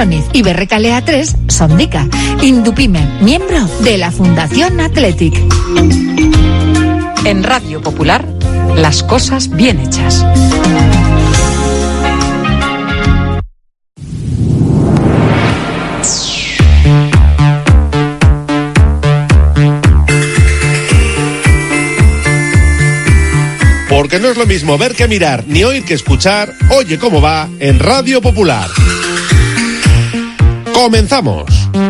Soniz y Berrecalea 3 Sondica. Indupime, miembro de la Fundación Athletic. En Radio Popular, las cosas bien hechas. Porque no es lo mismo ver que mirar, ni oír que escuchar. Oye cómo va en Radio Popular. ¡Comenzamos!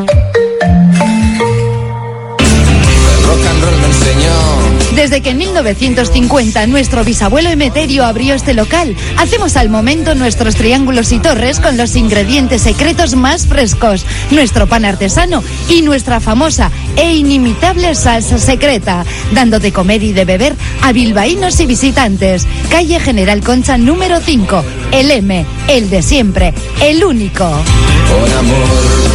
Desde que en 1950 nuestro bisabuelo Emeterio abrió este local, hacemos al momento nuestros triángulos y torres con los ingredientes secretos más frescos, nuestro pan artesano y nuestra famosa e inimitable salsa secreta, dando de comer y de beber a bilbaínos y visitantes. Calle General Concha número 5, el M, el de siempre, el único. Por amor,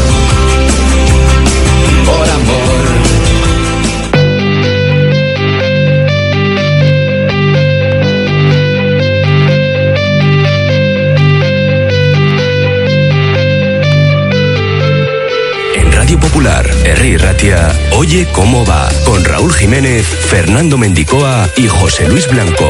por amor. Radio Popular, Herri Ratia, Oye cómo va, con Raúl Jiménez, Fernando Mendicoa y José Luis Blanco.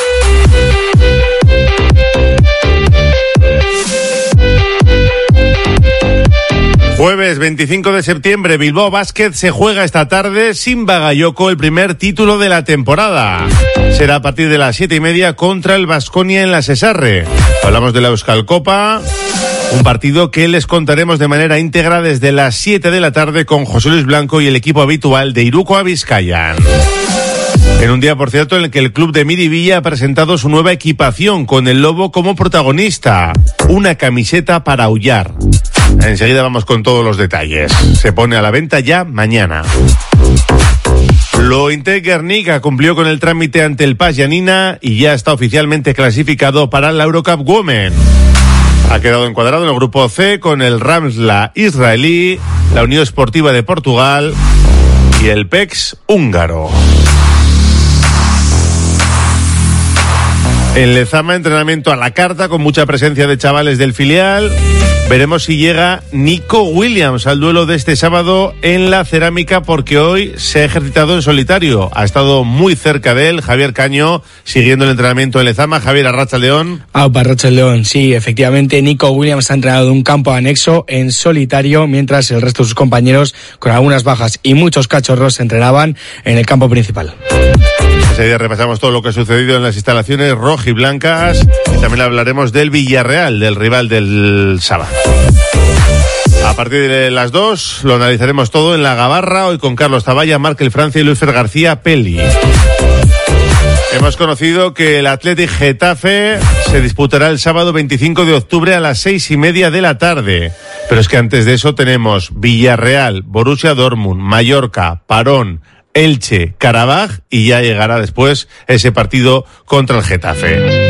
Jueves 25 de septiembre, Bilbao Basket se juega esta tarde sin Bagayoko el primer título de la temporada. Será a partir de las 7:30 contra el Baskonia en la Sesarre. Hablamos de la Euskal Copa. Un partido que les contaremos de manera íntegra desde las 7 de la tarde con José Luis Blanco y el equipo habitual de Iruko Bizkaian. En un día, por cierto, en el que el club de Miribilla ha presentado su nueva equipación con el lobo como protagonista. Una camiseta para aullar. Enseguida vamos con todos los detalles. Se pone a la venta ya mañana. Lointec Guernica cumplió con el trámite ante el PAS Yanina y ya está oficialmente clasificado para la Eurocup Women. Ha quedado encuadrado en el grupo C con el Ramsla israelí, la Unión Esportiva de Portugal y el PEX húngaro. En Lezama, entrenamiento a la carta con mucha presencia de chavales del filial. Veremos si llega Nico Williams al duelo de este sábado en la Cerámica, porque hoy se ha ejercitado en solitario. Ha estado muy cerca de él Javier Caño, siguiendo el entrenamiento en Lezama. Javier, Arratsaldeón. Arratsaldeón, sí, efectivamente, Nico Williams ha entrenado en un campo anexo en solitario, mientras el resto de sus compañeros, con algunas bajas y muchos cachorros, se entrenaban en el campo principal. Ese día repasamos todo lo que ha sucedido en las instalaciones rojiblancas y también hablaremos del Villarreal, del rival del sábado. A partir de las 2 lo analizaremos todo en La Gabarra, hoy con Carlos Taballa, Markel Francia y Luis Fer García Peli. Hemos conocido que el Athletic Getafe se disputará el sábado 25 de octubre a las 6:30 de la tarde. Pero es que antes de eso tenemos Villarreal, Borussia Dortmund, Mallorca, Parón, Elche, Karabaj y ya llegará después ese partido contra el Getafe.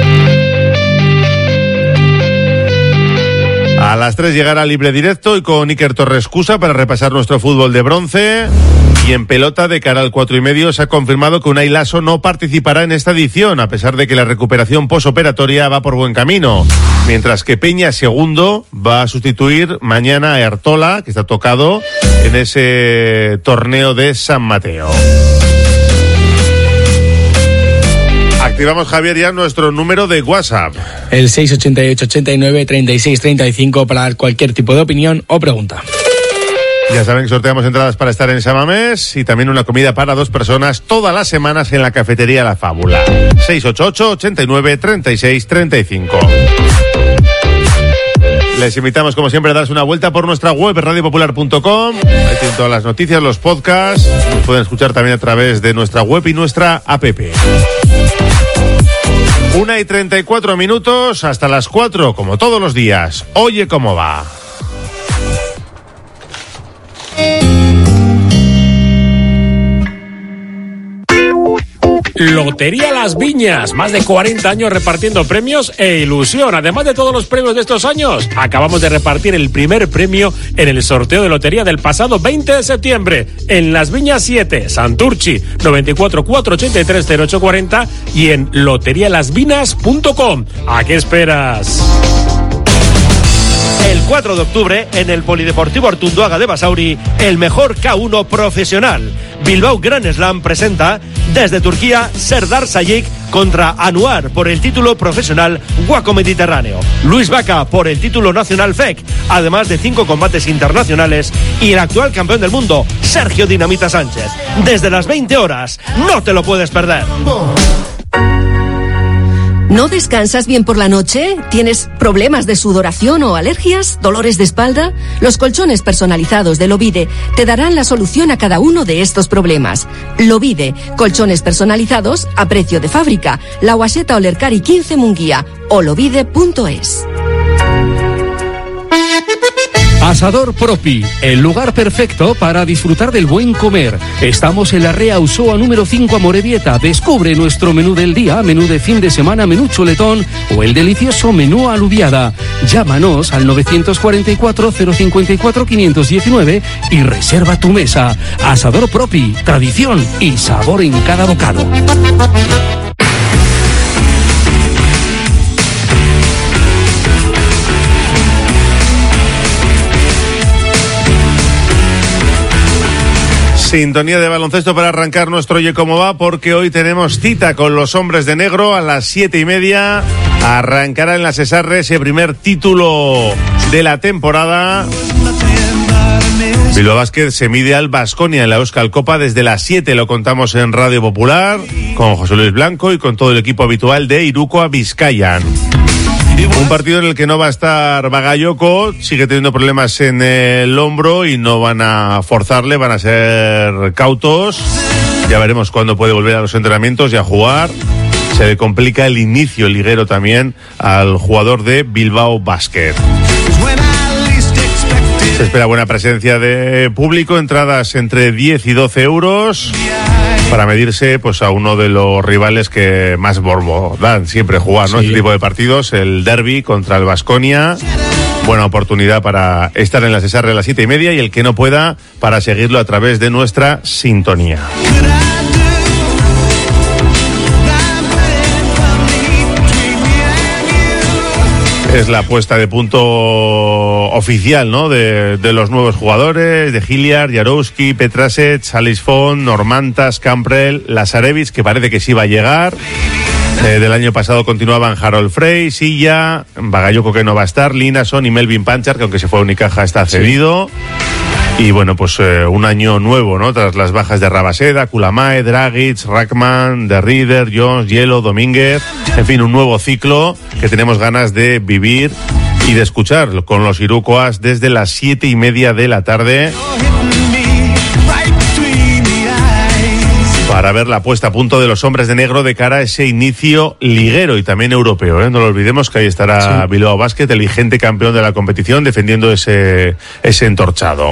A las 3 llegará Libre Directo y con Iker Torres Cusa para repasar nuestro fútbol de bronce. Y en pelota, de cara al 4:30, se ha confirmado que Unai Laso no participará en esta edición, a pesar de que la recuperación posoperatoria va por buen camino. Mientras que Peña Segundo va a sustituir mañana a Ertola, que está tocado en ese torneo de San Mateo. Activamos, Javier, ya nuestro número de WhatsApp. El 688-89-36-35 para dar cualquier tipo de opinión o pregunta. Ya saben que sorteamos entradas para estar en Samamés y también una comida para 2 personas todas las semanas en la cafetería La Fábula. 688-89-36-35. Les invitamos, como siempre, a darse una vuelta por nuestra web, radiopopular.com. Ahí tienen todas las noticias, los podcasts. Nos pueden escuchar también a través de nuestra web y nuestra app. 1:34, hasta las 4, como todos los días. Oye cómo va. Lotería Las Viñas, más de 40 años repartiendo premios e ilusión. Además de todos los premios de estos años, acabamos de repartir el primer premio en el sorteo de lotería del pasado 20 de septiembre en Las Viñas 7, Santurchi, 94 483 0840 y en loterialasvinas.com. ¿A qué esperas? El 4 de octubre, en el Polideportivo Artunduaga de Basauri, el mejor K1 profesional. Bilbao Grand Slam presenta desde Turquía Serdar Sayık contra Anuar por el título profesional Waco Mediterráneo. Luis Vaca por el título nacional FEC, además de 5 combates internacionales, y el actual campeón del mundo, Sergio Dinamita Sánchez. Desde las 20 horas, no te lo puedes perder. ¿No descansas bien por la noche? ¿Tienes problemas de sudoración o alergias? ¿Dolores de espalda? Los colchones personalizados de Lovide te darán la solución a cada uno de estos problemas. Lovide, colchones personalizados a precio de fábrica. La Guaseta Olercari 15 Munguía o lovide.es. Asador Propi, el lugar perfecto para disfrutar del buen comer. Estamos en la Rea Usoa número 5 Amorebieta. Descubre nuestro menú del día, menú de fin de semana, menú chuletón o el delicioso menú alubiada. Llámanos al 944-054-519 y reserva tu mesa. Asador Propi, tradición y sabor en cada bocado. Sintonía de baloncesto para arrancar nuestro Oye Cómo Va, porque hoy tenemos cita con los hombres de negro a las 7:30. Arrancará en la Cesarre ese primer título de la temporada. Bilbao Basket se mide al Baskonia en la Euskal Copa desde las 7. Lo contamos en Radio Popular con José Luis Blanco y con todo el equipo habitual de Irukoa Bizkaian. Un partido en el que no va a estar Bagayoko, sigue teniendo problemas en el hombro y no van a forzarle, van a ser cautos. Ya veremos cuándo puede volver a los entrenamientos y a jugar. Se le complica el inicio liguero también al jugador de Bilbao Basket. Se espera buena presencia de público, entradas entre 10 y 12 euros para medirse pues a uno de los rivales que más morbo dan siempre jugar, ¿no? Sí. Este tipo de partidos, el derbi contra el Baskonia. Buena oportunidad para estar en la Cesarre a las 7:30 y el que no pueda para seguirlo a través de nuestra sintonía. Es la puesta de punto oficial, ¿no? De los nuevos jugadores, de Hilliard, Jarowski, Petrasec, Alice Font, Normantas, Camprel, Lazarevic, que parece que sí va a llegar. Del año pasado continuaban Harold Frey, Silla, Bagayoko, que no va a estar, Linason y Melvin Panchar, que aunque se fue a Unicaja está cedido. Sí. Y bueno, pues un año nuevo, ¿no? Tras las bajas de Rabaseda, Kulamae, Dragic, Rackman, De Rieder, Jones, Hielo, Domínguez. En fin, un nuevo ciclo que tenemos ganas de vivir y de escuchar con los Irukoas desde las 7:30 de la tarde. Para ver la puesta a punto de los hombres de negro de cara a ese inicio liguero y también europeo, ¿eh? No lo olvidemos que ahí estará Bilbao Basket, el vigente campeón de la competición, defendiendo ese entorchado.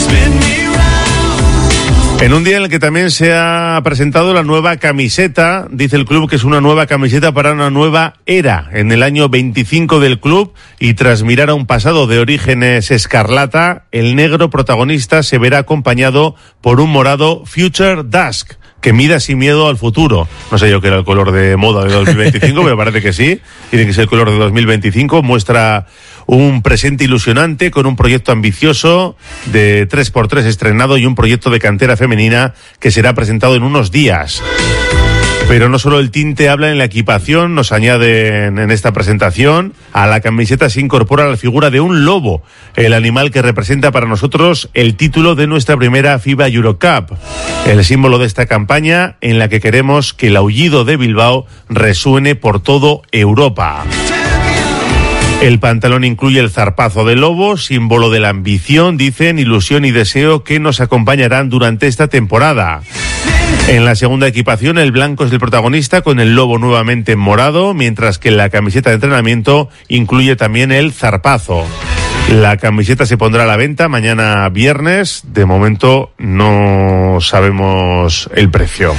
En un día en el que también se ha presentado la nueva camiseta, dice el club que es una nueva camiseta para una nueva era. En el año 25 del club y tras mirar a un pasado de orígenes escarlata, el negro protagonista se verá acompañado por un morado Future Dusk, que mida sin miedo al futuro. No sé yo qué era el color de moda de 2025, pero parece que sí. Tiene que ser el color de 2025. Muestra un presente ilusionante con un proyecto ambicioso de 3x3 estrenado y un proyecto de cantera femenina que será presentado en unos días. Pero no solo el tinte habla en la equipación, nos añaden en esta presentación, a la camiseta se incorpora la figura de un lobo, el animal que representa para nosotros el título de nuestra primera FIBA Eurocup, el símbolo de esta campaña en la que queremos que el aullido de Bilbao resuene por todo Europa. El pantalón incluye el zarpazo del lobo, símbolo de la ambición, dicen, ilusión y deseo que nos acompañarán durante esta temporada. En la segunda equipación, el blanco es el protagonista, con el lobo nuevamente en morado, mientras que la camiseta de entrenamiento incluye también el zarpazo. La camiseta se pondrá a la venta mañana viernes. De momento no sabemos el precio.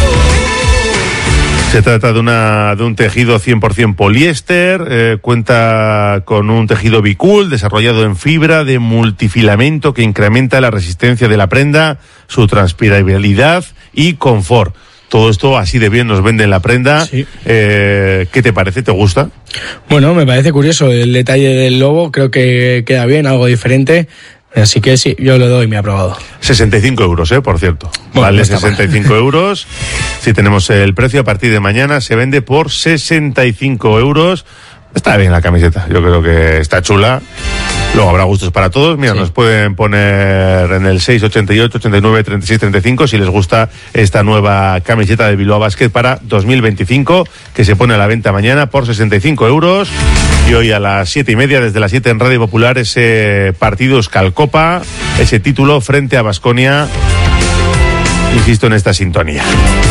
Se trata de un tejido 100% poliéster, cuenta con un tejido Bicool desarrollado en fibra de multifilamento que incrementa la resistencia de la prenda, su transpirabilidad y confort. Todo esto así de bien nos venden la prenda. Sí. ¿Qué te parece? ¿Te gusta? Bueno, me parece curioso el detalle del lobo, creo que queda bien, algo diferente. Así que sí, yo le doy mi aprobado. 65 euros, por cierto. Bueno, vale, no está 65 euros. Si tenemos el precio, a partir de mañana se vende por 65 euros. Está bien la camiseta, yo creo que está chula. Luego habrá gustos para todos. Mira, nos pueden poner en el 688, 89, 36, 35 si les gusta esta nueva camiseta de Bilbao Basket para 2025, que se pone a la venta mañana por 65 euros. Y hoy a las 7:30, desde las 7 en Radio Popular, ese partido Euskalcopa, ese título frente a Baskonia. Insisto en esta sintonía.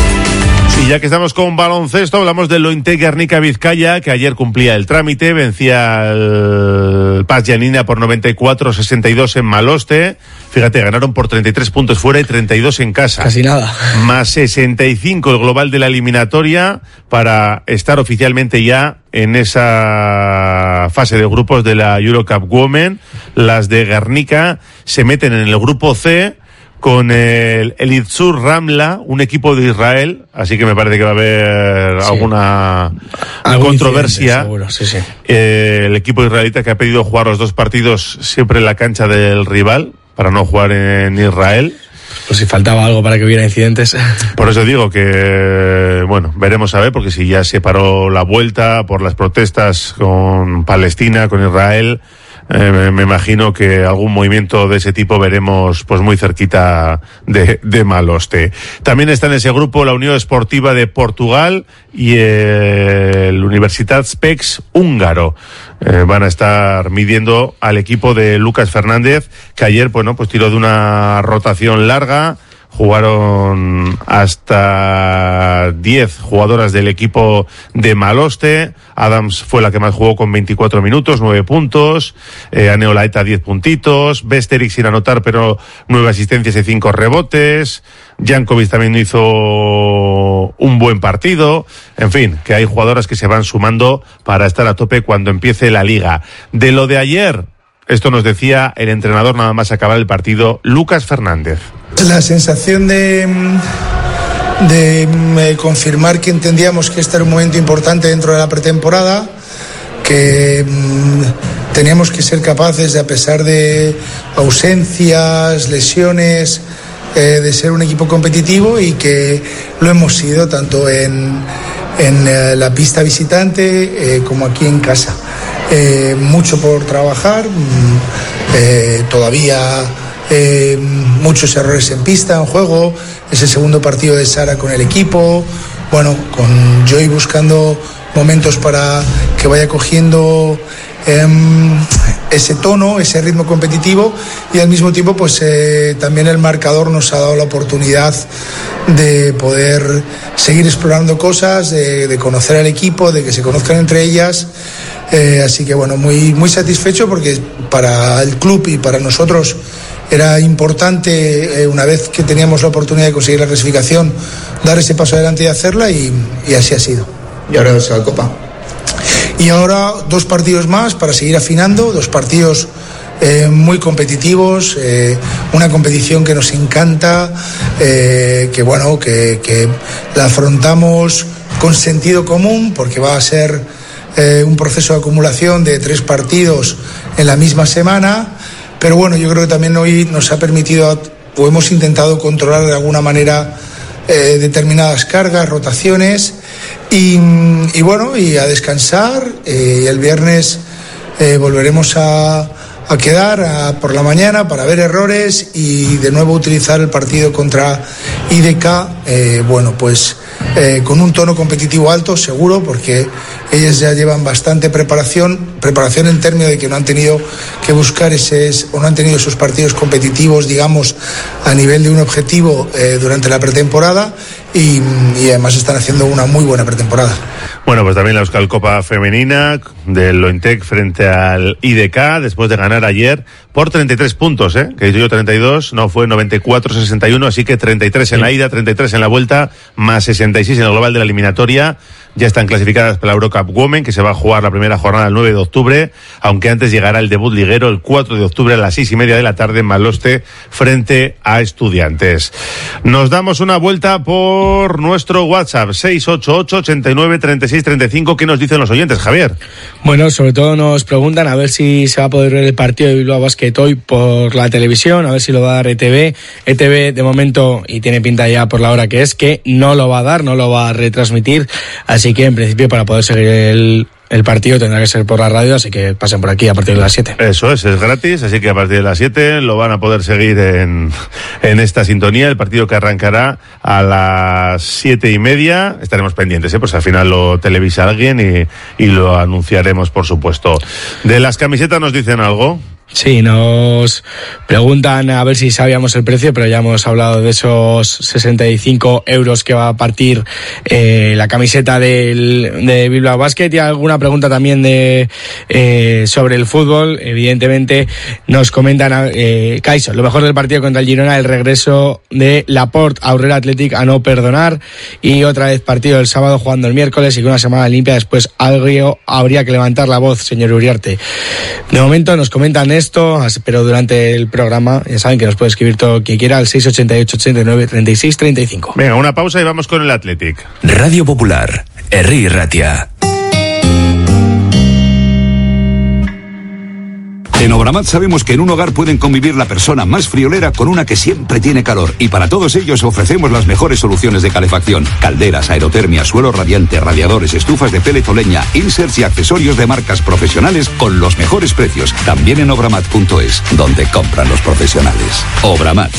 Y ya que estamos con baloncesto, hablamos del Lointec Guernica Vizcaya, que ayer cumplía el trámite, vencía al Paz Janina por 94-62 en Maloste. Fíjate, ganaron por 33 puntos fuera y 32 en casa. Casi nada. Más 65 el global de la eliminatoria para estar oficialmente ya en esa fase de grupos de la Eurocup Women. Las de Guernica se meten en el grupo C con el Elitzur Ramla, un equipo de Israel, así que me parece que va a haber alguna controversia. Seguro, sí. El equipo israelita que ha pedido jugar los dos partidos siempre en la cancha del rival, para no jugar en Israel. Pues si faltaba algo para que hubiera incidentes. Por eso digo que, bueno, veremos a ver, porque si ya se paró la vuelta por las protestas con Palestina, con Israel, me imagino que algún movimiento de ese tipo veremos pues muy cerquita de Maloste. También está en ese grupo la Unión Esportiva de Portugal y el Universitat Spex húngaro. Van a estar midiendo al equipo de Lucas Fernández, que ayer pues tiró de una rotación larga. Jugaron hasta 10 jugadoras del equipo de Maloste. Adams fue la que más jugó con 24 minutos, 9 puntos. Aneolaeta 10 puntitos. Besterik sin anotar, pero 9 asistencias y 5 rebotes. Jankovic también hizo un buen partido. En fin, que hay jugadoras que se van sumando para estar a tope cuando empiece la liga. De lo de ayer, esto nos decía el entrenador nada más acabar el partido, Lucas Fernández. La sensación de confirmar que entendíamos que este era un momento importante dentro de la pretemporada, que teníamos que ser capaces de, a pesar de ausencias, lesiones, de ser un equipo competitivo, y que lo hemos sido tanto en la pista visitante como aquí en casa. Mucho por trabajar, todavía muchos errores en pista, en juego. Es el segundo partido de Sara con el equipo, bueno, con Joy buscando momentos para que vaya cogiendo ese tono, ese ritmo competitivo, y al mismo tiempo pues también el marcador nos ha dado la oportunidad de poder seguir explorando cosas, de conocer al equipo, de que se conozcan entre ellas. Así que bueno, muy, muy satisfecho, porque para el club y para nosotros era importante, una vez que teníamos la oportunidad de conseguir la clasificación, dar ese paso adelante y hacerla, y así ha sido. Y ahora es la Copa. Y ahora 2 partidos más para seguir afinando, 2 partidos muy competitivos, una competición que nos encanta, que bueno, que la afrontamos con sentido común, porque va a ser un proceso de acumulación de 3 partidos en la misma semana. Pero bueno, yo creo que también hoy nos ha permitido, o hemos intentado controlar de alguna manera determinadas cargas, rotaciones, y bueno, y a descansar. Y el viernes volveremos a quedar por la mañana para ver errores y de nuevo utilizar el partido contra IDK, bueno, pues con un tono competitivo alto, seguro, porque ellas ya llevan bastante preparación en términos de que no han tenido que buscar no han tenido esos partidos competitivos, digamos, a nivel de un objetivo durante la pretemporada, y además están haciendo una muy buena pretemporada. Bueno, pues también la Euskalcopa femenina del Lointec frente al IDK, después de ganar ayer por 33 puntos, que he dicho yo 32, no, fue 94-61, así que 33 en la ida, 33 en la vuelta, más 66 en el global de la eliminatoria. ya están clasificadas para la Eurocup Women, que se va a jugar la primera jornada el 9 de octubre, aunque antes llegará el debut liguero el 4 de octubre a las 6:30 de la tarde en Maloste frente a Estudiantes. Nos damos una vuelta por nuestro WhatsApp 688-89-36-35. ¿Qué nos dicen los oyentes, Javier? Bueno, sobre todo nos preguntan a ver si se va a poder ver el partido de Bilbao Basket hoy por la televisión, a ver si lo va a dar ETV. ETV de momento, y tiene pinta ya por la hora que es, que no lo va a dar, no lo va a retransmitir, así que en principio para poder seguir el partido tendrá que ser por la radio, así que pasen por aquí a partir de las 7. Eso es gratis, así que a partir de las 7 lo van a poder seguir en esta sintonía, el partido que arrancará a las 7:30. Estaremos pendientes, pues al final lo televisa alguien y lo anunciaremos, por supuesto. De las camisetas nos dicen algo. Sí, nos preguntan a ver si sabíamos el precio, pero ya hemos hablado de esos 65 euros que va a partir la camiseta de Bilbao Basket. Y alguna pregunta también sobre el fútbol. Evidentemente nos comentan Kaiso, lo mejor del partido contra el Girona, el regreso de Laporte a Aurrera Athletic a no perdonar, y otra vez partido el sábado jugando el miércoles y con una semana limpia después algo habría que levantar la voz, señor Uriarte. De momento nos comentan esto, pero durante el programa ya saben que nos puede escribir todo quien quiera al 688-89-36-35. Venga, una pausa y vamos con el Athletic. Radio Popular, Herri Ratia. En Obramat sabemos que en un hogar pueden convivir la persona más friolera con una que siempre tiene calor, y para todos ellos ofrecemos las mejores soluciones de calefacción: calderas, aerotermia, suelo radiante, radiadores, estufas de pellet o leña, inserts y accesorios de marcas profesionales con los mejores precios. También en obramat.es, donde compran los profesionales. Obramat.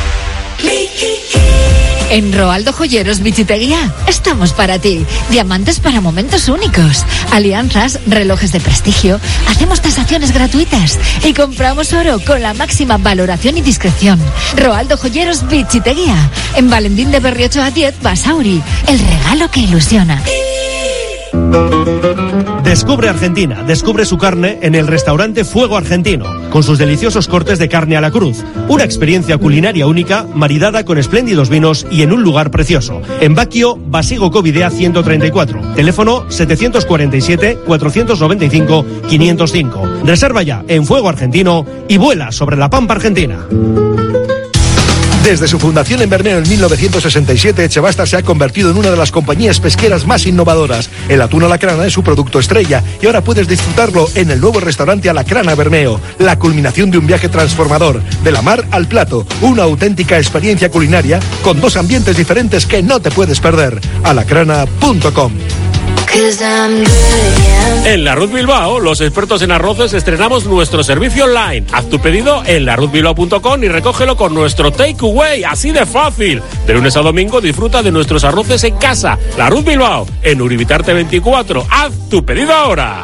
En Roaldo Joyeros Bichiteguía estamos para ti. Diamantes para momentos únicos, alianzas, relojes de prestigio, hacemos tasaciones gratuitas y compramos oro con la máxima valoración y discreción. Roaldo Joyeros Bichiteguía, en Valentín de Berriocho a 10, Basauri, el regalo que ilusiona. Descubre Argentina, descubre su carne en el restaurante Fuego Argentino, con sus deliciosos cortes de carne a la cruz. Una experiencia culinaria única, maridada con espléndidos vinos y en un lugar precioso. En Baquio, Basigo Covidea 134. Teléfono 744-495-505. Reserva ya en Fuego Argentino y vuela sobre la pampa argentina. Desde su fundación en Bermeo en 1967, Echebasta se ha convertido en una de las compañías pesqueras más innovadoras. El atún a la crana es su producto estrella y ahora puedes disfrutarlo en el nuevo restaurante A la Crana Bermeo. La culminación de un viaje transformador, de la mar al plato, una auténtica experiencia culinaria con dos ambientes diferentes que no te puedes perder. alacrana.com. En La Ruz Bilbao, los expertos en arroces, estrenamos nuestro servicio online. Haz tu pedido en laruzbilbao.com y recógelo con nuestro takeaway, así de fácil. De lunes a domingo disfruta de nuestros arroces en casa. La Ruz Bilbao, en Uribitarte 24. Haz tu pedido ahora.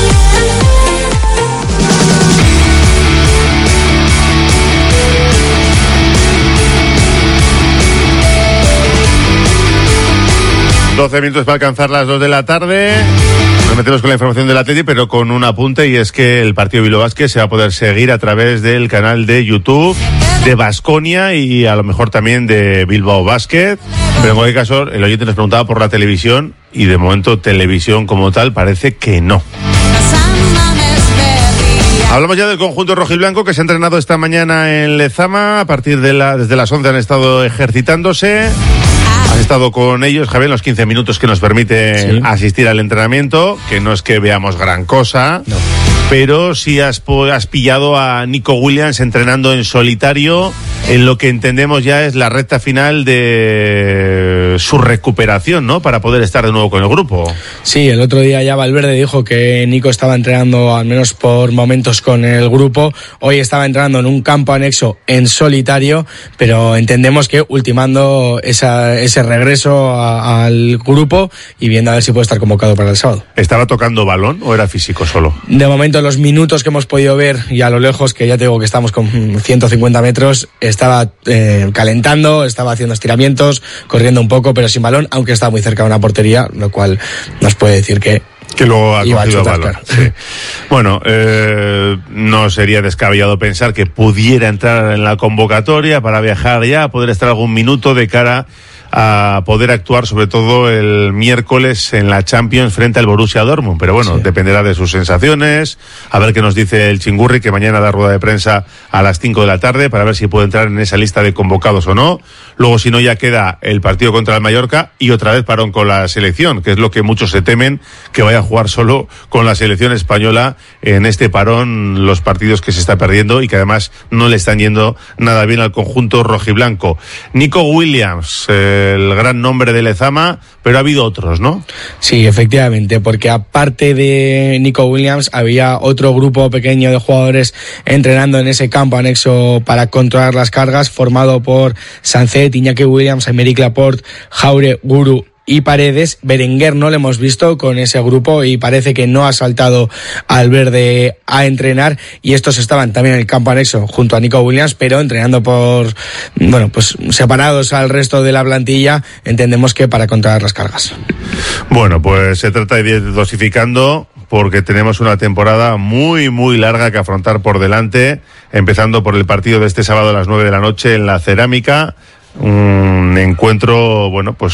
$12 minutos para alcanzar las 2 de la tarde. Nos metemos con la información del Atleti, pero con un apunte, y es que el partido Bilbao Basket se va a poder seguir a través del canal de YouTube de Baskonia y a lo mejor también de Bilbao Basket. Pero en cualquier caso, el oyente nos preguntaba por la televisión y de momento televisión como tal parece que no. Hablamos ya del conjunto rojiblanco que se ha entrenado esta mañana en Lezama. A partir desde las 11 han estado ejercitándose. Has estado con ellos, Javier, en los 15 minutos que nos permite asistir al entrenamiento, que no es que veamos gran cosa, no. Pero sí has pillado a Nico Williams entrenando en solitario en lo que entendemos ya es la recta final de su recuperación, ¿no? Para poder estar de nuevo con el grupo. Sí, el otro día ya Valverde dijo que Nico estaba entrenando al menos por momentos con el grupo. Hoy estaba entrenando en un campo anexo en solitario, pero entendemos que ultimando ese regreso al grupo y viendo a ver si puede estar convocado para el sábado. ¿Estaba tocando balón o era físico solo? De momento los minutos que hemos podido ver y a lo lejos, que ya te digo que estamos con 150 metros, estaba calentando, estaba haciendo estiramientos, corriendo un poco, pero sin balón, aunque estaba muy cerca de una portería, lo cual nos puede decir que luego ha cogido balón. Claro. Sí. Bueno, no sería descabellado pensar que pudiera entrar en la convocatoria para viajar ya, poder estar algún minuto de cara a poder actuar sobre todo el miércoles en la Champions frente al Borussia Dortmund, pero bueno, dependerá de sus sensaciones, a ver qué nos dice el Chingurri, que mañana da rueda de prensa a las 5 de la tarde para ver si puede entrar en esa lista de convocados o no. Luego, si no, ya queda el partido contra el Mallorca y otra vez parón con la selección, que es lo que muchos se temen, que vaya a jugar solo con la selección española en este parón, los partidos que se está perdiendo y que además no le están yendo nada bien al conjunto rojiblanco. Nico Williams, el gran nombre de Lezama, pero ha habido otros, ¿no? Sí, efectivamente, porque aparte de Nico Williams había otro grupo pequeño de jugadores entrenando en ese campo anexo para controlar las cargas, formado por Sancet, Iñaki Williams, Aymeric Laporte, Jaure, Guru y Paredes. Berenguer no lo hemos visto con ese grupo y parece que no ha saltado al verde a entrenar, y estos estaban también en el campo anexo junto a Nico Williams, pero entrenando pues separados al resto de la plantilla, entendemos que para controlar las cargas. Bueno, pues se trata de ir dosificando, porque tenemos una temporada muy, muy larga que afrontar por delante, empezando por el partido de este sábado a las 9 de la noche en la Cerámica. Un encuentro,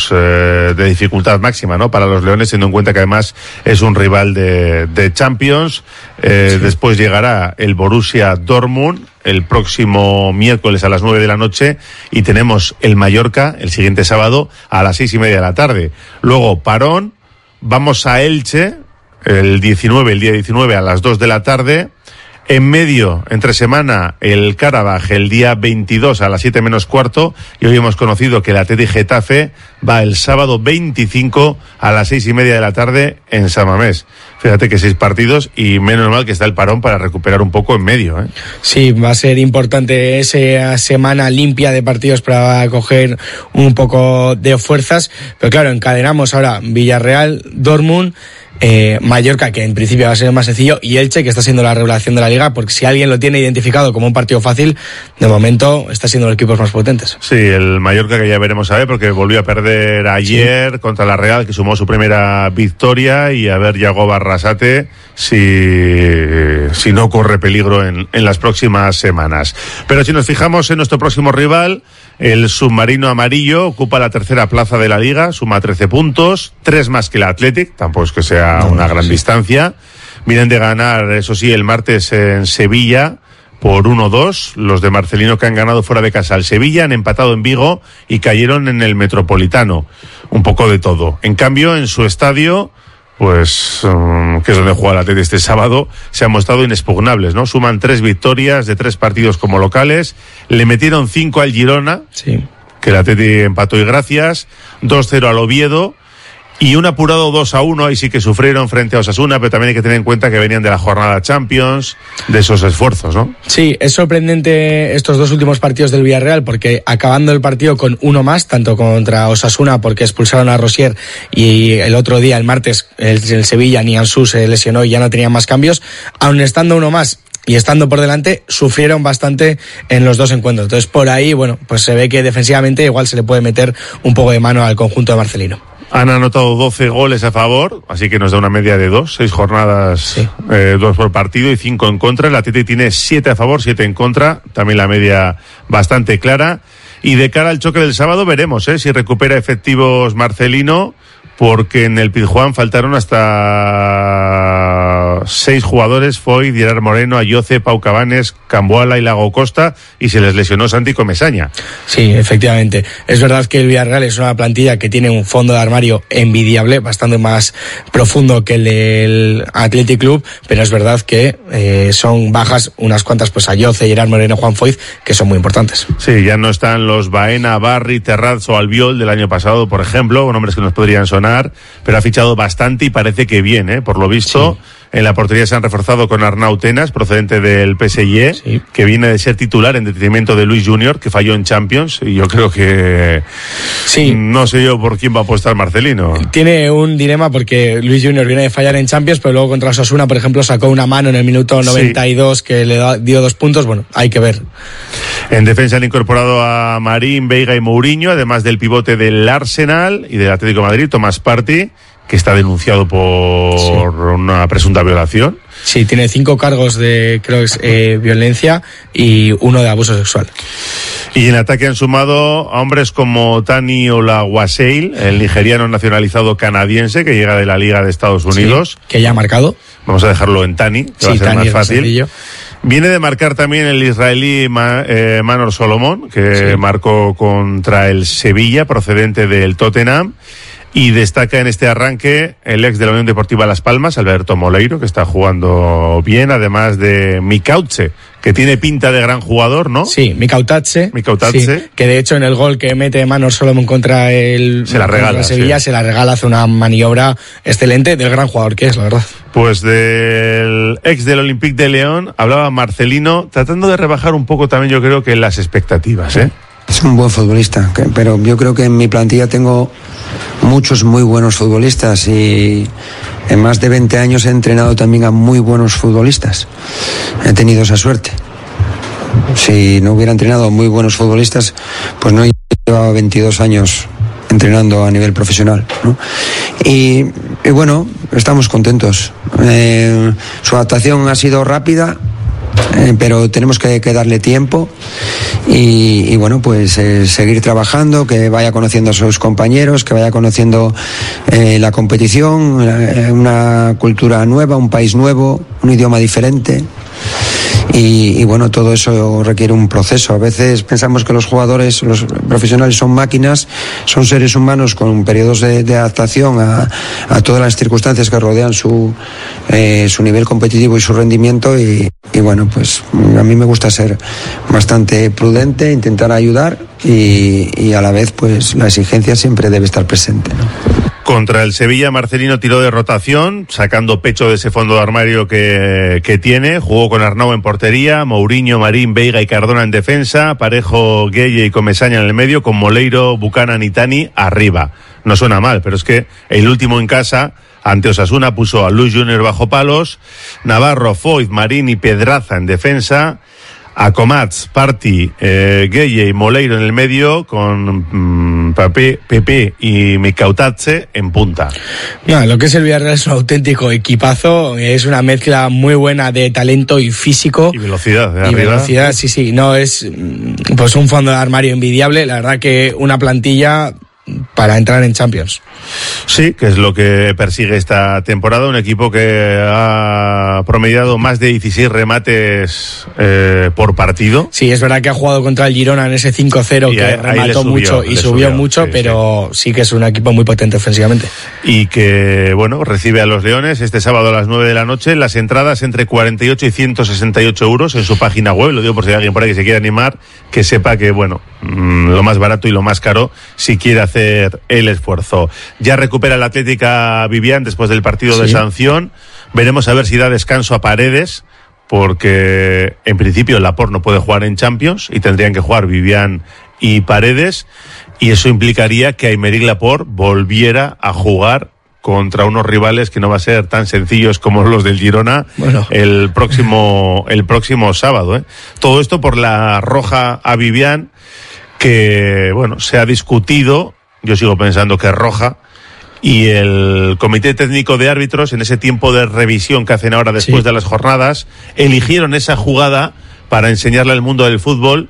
de dificultad máxima, ¿no? Para los leones, teniendo en cuenta que además es un rival de Champions. Después llegará el Borussia Dortmund el próximo miércoles a las 9 de la noche y tenemos el Mallorca el siguiente sábado a las 6:30 de la tarde. Luego parón, vamos a Elche el día 19 a las 2 de la tarde. En medio, entre semana, el Karabaj el día 22 a las 7 menos cuarto, y hoy hemos conocido que el Athletic Getafe va el sábado 25 a las 6:30 de la tarde en San Mamés. Fíjate que 6 partidos y menos mal que está el parón para recuperar un poco en medio, ¿eh? Sí, va a ser importante esa semana limpia de partidos para coger un poco de fuerzas, pero claro, encadenamos ahora Villarreal, Dortmund, Mallorca, que en principio va a ser más sencillo, y Elche, que está siendo la revelación de la liga, porque si alguien lo tiene identificado como un partido fácil, de momento está siendo los equipos más potentes. Sí, el Mallorca, que ya veremos a ver, porque volvió a perder ayer contra la Real, que sumó su primera victoria, y a ver Yagoba Arrasate si no corre peligro en las próximas semanas. Pero si nos fijamos en nuestro próximo rival, el submarino amarillo ocupa la tercera plaza de la liga, suma 13 puntos, 3 más que el Athletic, tampoco es que sea una gran distancia. Vienen de ganar, eso sí, el martes en Sevilla por 1-2, los de Marcelino, que han ganado fuera de casa al Sevilla, han empatado en Vigo y cayeron en el Metropolitano. Un poco de todo. En cambio, en su estadio, que es donde juega el Athletic este sábado, se han mostrado inexpugnables, ¿no? Suman 3 victorias de 3 partidos como locales, le metieron 5 al Girona, que el Athletic empató y gracias, 2-0 al Oviedo, y un apurado 2-1, ahí sí que sufrieron frente a Osasuna, pero también hay que tener en cuenta que venían de la jornada Champions, de esos esfuerzos, ¿no? Sí, es sorprendente estos 2 últimos partidos del Villarreal, porque acabando el partido con 1 más, tanto contra Osasuna, porque expulsaron a Rosier, y el otro día, el martes, el Sevilla, Nianzú se lesionó y ya no tenía más cambios, aun estando 1 más y estando por delante, sufrieron bastante en los 2 encuentros. Entonces, por ahí, pues se ve que defensivamente igual se le puede meter un poco de mano al conjunto de Marcelino. Han anotado 12 goles a favor, así que nos da una media de 6 jornadas, 2 por partido y 5 en contra. El Athletic tiene 7 a favor, 7 en contra, también la media bastante clara. Y de cara al choque del sábado veremos si recupera efectivos Marcelino, porque en el Pizjuán faltaron hasta 6 jugadores: Foy, Gerard Moreno, Ayoce, Pau Cabanes, Camboala y Lago Costa, y se les lesionó Santi Comesaña. Sí, efectivamente. Es verdad que el Villarreal es una plantilla que tiene un fondo de armario envidiable, bastante más profundo que el del Athletic Club, pero es verdad que son bajas unas cuantas, Ayoce, Gerard Moreno, Juan Foyz, que son muy importantes. Sí, ya no están los Baena, Barri, Terraz o Albiol del año pasado, por ejemplo, nombres que nos podrían sonar, pero ha fichado bastante y parece que bien, por lo visto. Sí. En la portería se han reforzado con Arnau Tenas, procedente del PSG, que viene de ser titular en detrimento de Luis Junior, que falló en Champions, y yo creo que no sé yo por quién va a apostar Marcelino. Tiene un dilema, porque Luis Junior viene de fallar en Champions, pero luego contra Osasuna, por ejemplo, sacó una mano en el minuto 92 que le dio 2 puntos. Hay que ver. En defensa han incorporado a Marín, Veiga y Mourinho, además del pivote del Arsenal y del Atlético de Madrid, Tomás Partey, que está denunciado por una presunta violación. Sí, tiene 5 cargos de, creo que es violencia y 1 de abuso sexual. Y en ataque han sumado a hombres como Tani Olawaseil, el nigeriano nacionalizado canadiense que llega de la Liga de Estados Unidos. Sí, que ya ha marcado. Vamos a dejarlo en Tani, que va a ser Tani más es fácil. sencillo. Viene de marcar también el israelí Manor Solomon, que marcó contra el Sevilla, procedente del Tottenham. Y destaca en este arranque el ex de la Unión Deportiva Las Palmas, Alberto Moleiro, que está jugando bien, además de Mikautse, que tiene pinta de gran jugador, ¿no? Sí, Mikautse. Sí, que de hecho en el gol que mete Manor Solomon contra el Sevilla, se la regala, hace una maniobra excelente del gran jugador que es, la verdad. Pues del ex del Olympique de León hablaba Marcelino, tratando de rebajar un poco también, yo creo, que las expectativas, ¿eh? Es un buen futbolista, pero yo creo que en mi plantilla tengo muchos muy buenos futbolistas y en más de 20 años he entrenado también a muy buenos futbolistas. He tenido esa suerte. Si no hubiera entrenado a muy buenos futbolistas, pues no llevaba 22 años entrenando a nivel profesional, ¿no? Y bueno, estamos contentos. Su adaptación ha sido rápida, pero tenemos que darle tiempo y bueno, pues seguir trabajando, que vaya conociendo a sus compañeros, que vaya conociendo la competición, una cultura nueva, un país nuevo, un idioma diferente. Y bueno, todo eso requiere un proceso. A veces pensamos que los jugadores, los profesionales son máquinas, son seres humanos con periodos de adaptación a todas las circunstancias que rodean su nivel competitivo y su rendimiento y bueno, pues a mí me gusta ser bastante prudente, intentar ayudar y a la vez pues la exigencia siempre debe estar presente, ¿no? Contra el Sevilla, Marcelino tiró de rotación, sacando pecho de ese fondo de armario que tiene. Jugó con Arnau en portería, Mourinho, Marín, Veiga y Cardona en defensa, Parejo, Gueye y Comesaña en el medio, con Moleiro, Buchanan y Tani arriba. No suena mal, pero es que el último en casa, ante Osasuna, puso a Luis Junior bajo palos, Navarro, Foyt, Marín y Pedraza en defensa, a Comats, Parti, Gueye y Moleiro en el medio, con Pepe y Mikautse en punta. No, lo que es el Villarreal es un auténtico equipazo, es una mezcla muy buena de talento y físico. Y velocidad, y velocidad, sí, no, es pues un fondo de armario envidiable, la verdad que una plantilla para entrar en Champions. Sí, que es lo que persigue esta temporada, un equipo que ha promediado más de 16 remates por partido. Sí, es verdad que ha jugado contra el Girona en ese 5-0 que remató mucho y subió mucho, pero sí que es un equipo muy potente ofensivamente. Y que, bueno, recibe a los Leones este sábado a las 9 de la noche, las entradas entre 48 y 168 euros en su página web, lo digo por si hay alguien por ahí que se quiere animar, que sepa que, bueno, lo más barato y lo más caro si quiere hacer el esfuerzo. Ya recupera el Atlética Vivian después del partido de sanción. Veremos a ver si da descanso a Paredes, porque en principio Laporte no puede jugar en Champions y tendrían que jugar Vivian y Paredes, y eso implicaría que Aymeric Laporte volviera a jugar contra unos rivales que no va a ser tan sencillos como los del Girona el próximo sábado, ¿eh? Todo esto por la roja a Vivian, que, bueno, se ha discutido, yo sigo pensando que es roja, y el Comité Técnico de Árbitros, en ese tiempo de revisión que hacen ahora después de las jornadas, eligieron esa jugada para enseñarle al mundo del fútbol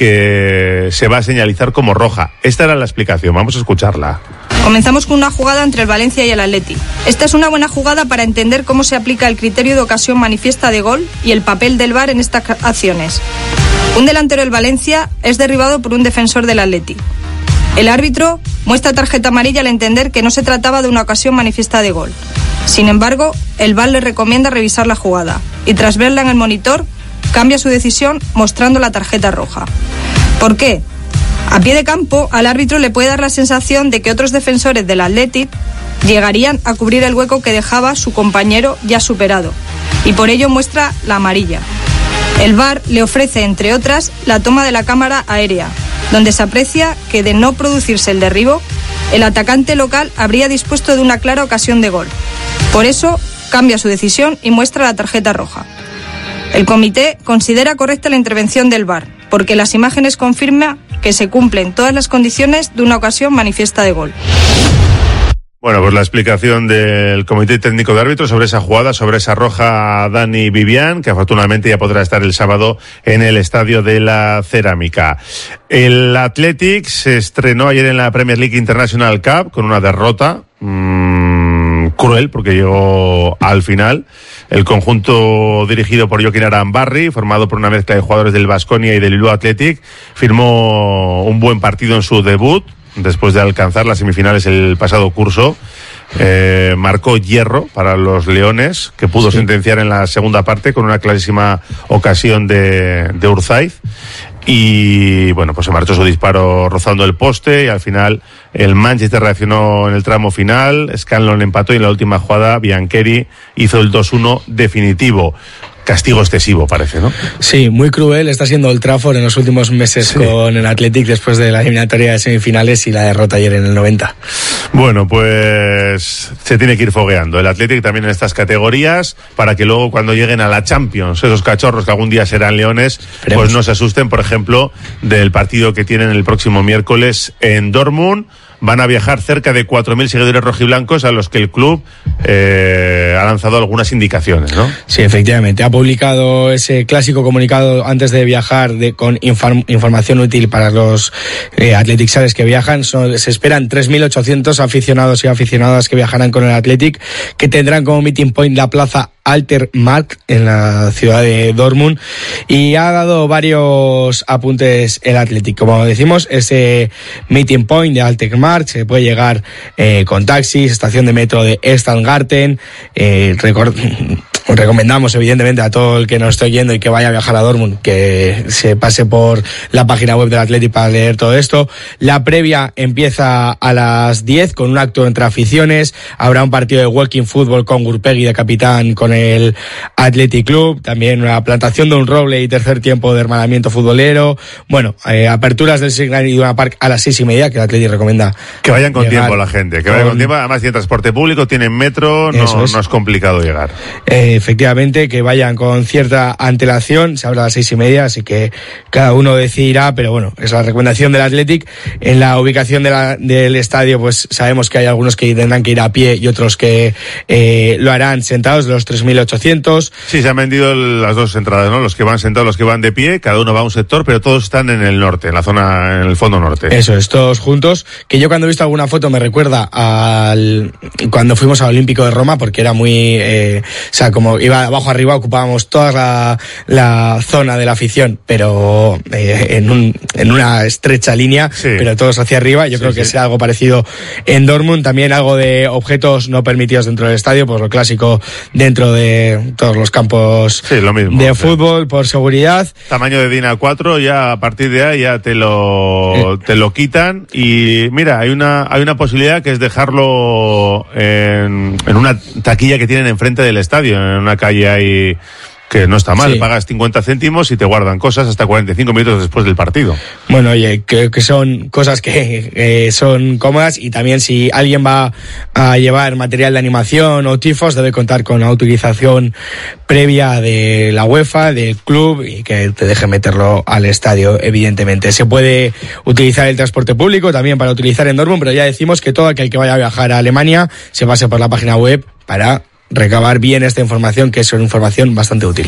que se va a señalizar como roja. Esta era la explicación, vamos a escucharla. Comenzamos con una jugada entre el Valencia y el Atleti. Esta es una buena jugada para entender cómo se aplica el criterio de ocasión manifiesta de gol y el papel del VAR en estas acciones. Un delantero del Valencia es derribado por un defensor del Atleti. El árbitro muestra tarjeta amarilla al entender que no se trataba de una ocasión manifiesta de gol. Sin embargo, el VAR le recomienda revisar la jugada y tras verla en el monitor, cambia su decisión mostrando la tarjeta roja. ¿Por qué? A pie de campo, al árbitro le puede dar la sensación de que otros defensores del Athletic llegarían a cubrir el hueco que dejaba su compañero ya superado, y por ello muestra la amarilla. El VAR le ofrece, entre otras, la toma de la cámara aérea, donde se aprecia que, de no producirse el derribo, el atacante local habría dispuesto de una clara ocasión de gol. Por eso, cambia su decisión y muestra la tarjeta roja. El comité considera correcta la intervención del VAR, porque las imágenes confirman que se cumplen todas las condiciones de una ocasión manifiesta de gol. Bueno, pues la explicación del Comité Técnico de Árbitros sobre esa jugada, sobre esa roja a Dani Vivian, que afortunadamente ya podrá estar el sábado en el Estadio de la Cerámica. El Athletic se estrenó ayer en la Premier League International Cup con una derrota cruel, porque llegó al final. El conjunto dirigido por Joaquín Arambarri, formado por una mezcla de jugadores del Baskonia y del Bilbao Athletic, firmó un buen partido en su debut, después de alcanzar las semifinales el pasado curso. Marcó hierro para los Leones, que pudo sentenciar en la segunda parte con una clarísima ocasión de Urzaiz. Y bueno, pues se marchó su disparo rozando el poste y al final el Manchester reaccionó en el tramo final. Scanlon empató y en la última jugada Biancheri hizo el 2-1 definitivo. Castigo excesivo, parece, ¿no? Sí, muy cruel está siendo Old Trafford en los últimos meses con el Athletic después de la eliminatoria de semifinales y la derrota ayer en el 90. Bueno, pues se tiene que ir fogueando el Athletic también en estas categorías para que luego cuando lleguen a la Champions, esos cachorros que algún día serán Leones, pues no se asusten, por ejemplo, del partido que tienen el próximo miércoles en Dortmund. Van a viajar cerca de 4.000 seguidores rojiblancos a los que el club ha lanzado algunas indicaciones, ¿no? Sí, efectivamente. Ha publicado ese clásico comunicado antes de viajar con información útil para los Athletic que viajan. Se esperan 3.800 aficionados y aficionadas que viajarán con el Athletic, que tendrán como meeting point la plaza Alter Markt en la ciudad de Dortmund, y ha dado varios apuntes el Athletic. Como decimos, ese meeting point de Alter Markt se puede llegar con taxis, estación de metro de Stadtgarten. Recomendamos evidentemente a todo el que nos esté oyendo y que vaya a viajar a Dortmund que se pase por la página web del Athletic para leer todo esto. La previa empieza a las 10 con un acto entre aficiones. Habrá un partido de walking football con Gurpegui de capitán con el Athletic Club. También una plantación de un roble y tercer tiempo de hermanamiento futbolero. Bueno, aperturas del Signal Iduna Park a las 6:30, que el Athletic recomienda que vayan con tiempo la gente, que vayan con tiempo. Además tienen transporte público, tienen metro, no es complicado llegar. Efectivamente, que vayan con cierta antelación. Se habla a las 6:30, así que cada uno decidirá, pero bueno, es la recomendación del Athletic. En la ubicación del estadio, pues sabemos que hay algunos que tendrán que ir a pie y otros que lo harán sentados, de los 3.800. Sí, se han vendido las dos entradas, ¿no? Los que van sentados, los que van de pie, cada uno va a un sector, pero todos están en el norte, en la zona, en el fondo norte. Eso es, todos juntos, que yo cuando he visto alguna foto me recuerda cuando fuimos al Olímpico de Roma, porque era muy, como iba abajo arriba, ocupábamos toda la zona de la afición, pero en una estrecha línea, pero todos hacia arriba. Yo creo que será algo parecido en Dortmund. También algo de objetos no permitidos dentro del estadio, pues lo clásico dentro de todos los campos de fútbol, por seguridad. Tamaño de DIN A4, ya a partir de ahí ya te lo quitan. Y mira, hay una posibilidad que es dejarlo en una taquilla que tienen enfrente del estadio, en una calle ahí que no está mal. Pagas 50 céntimos y te guardan cosas hasta 45 minutos después del partido. Bueno, oye, creo que son cosas que son cómodas, y también si alguien va a llevar material de animación o tifos, debe contar con la autorización previa de la UEFA, del club, y que te deje meterlo al estadio, evidentemente. Se puede utilizar el transporte público también para utilizar en Dortmund, pero ya decimos que todo aquel que vaya a viajar a Alemania se pase por la página web para recabar bien esta información, que es una información bastante útil.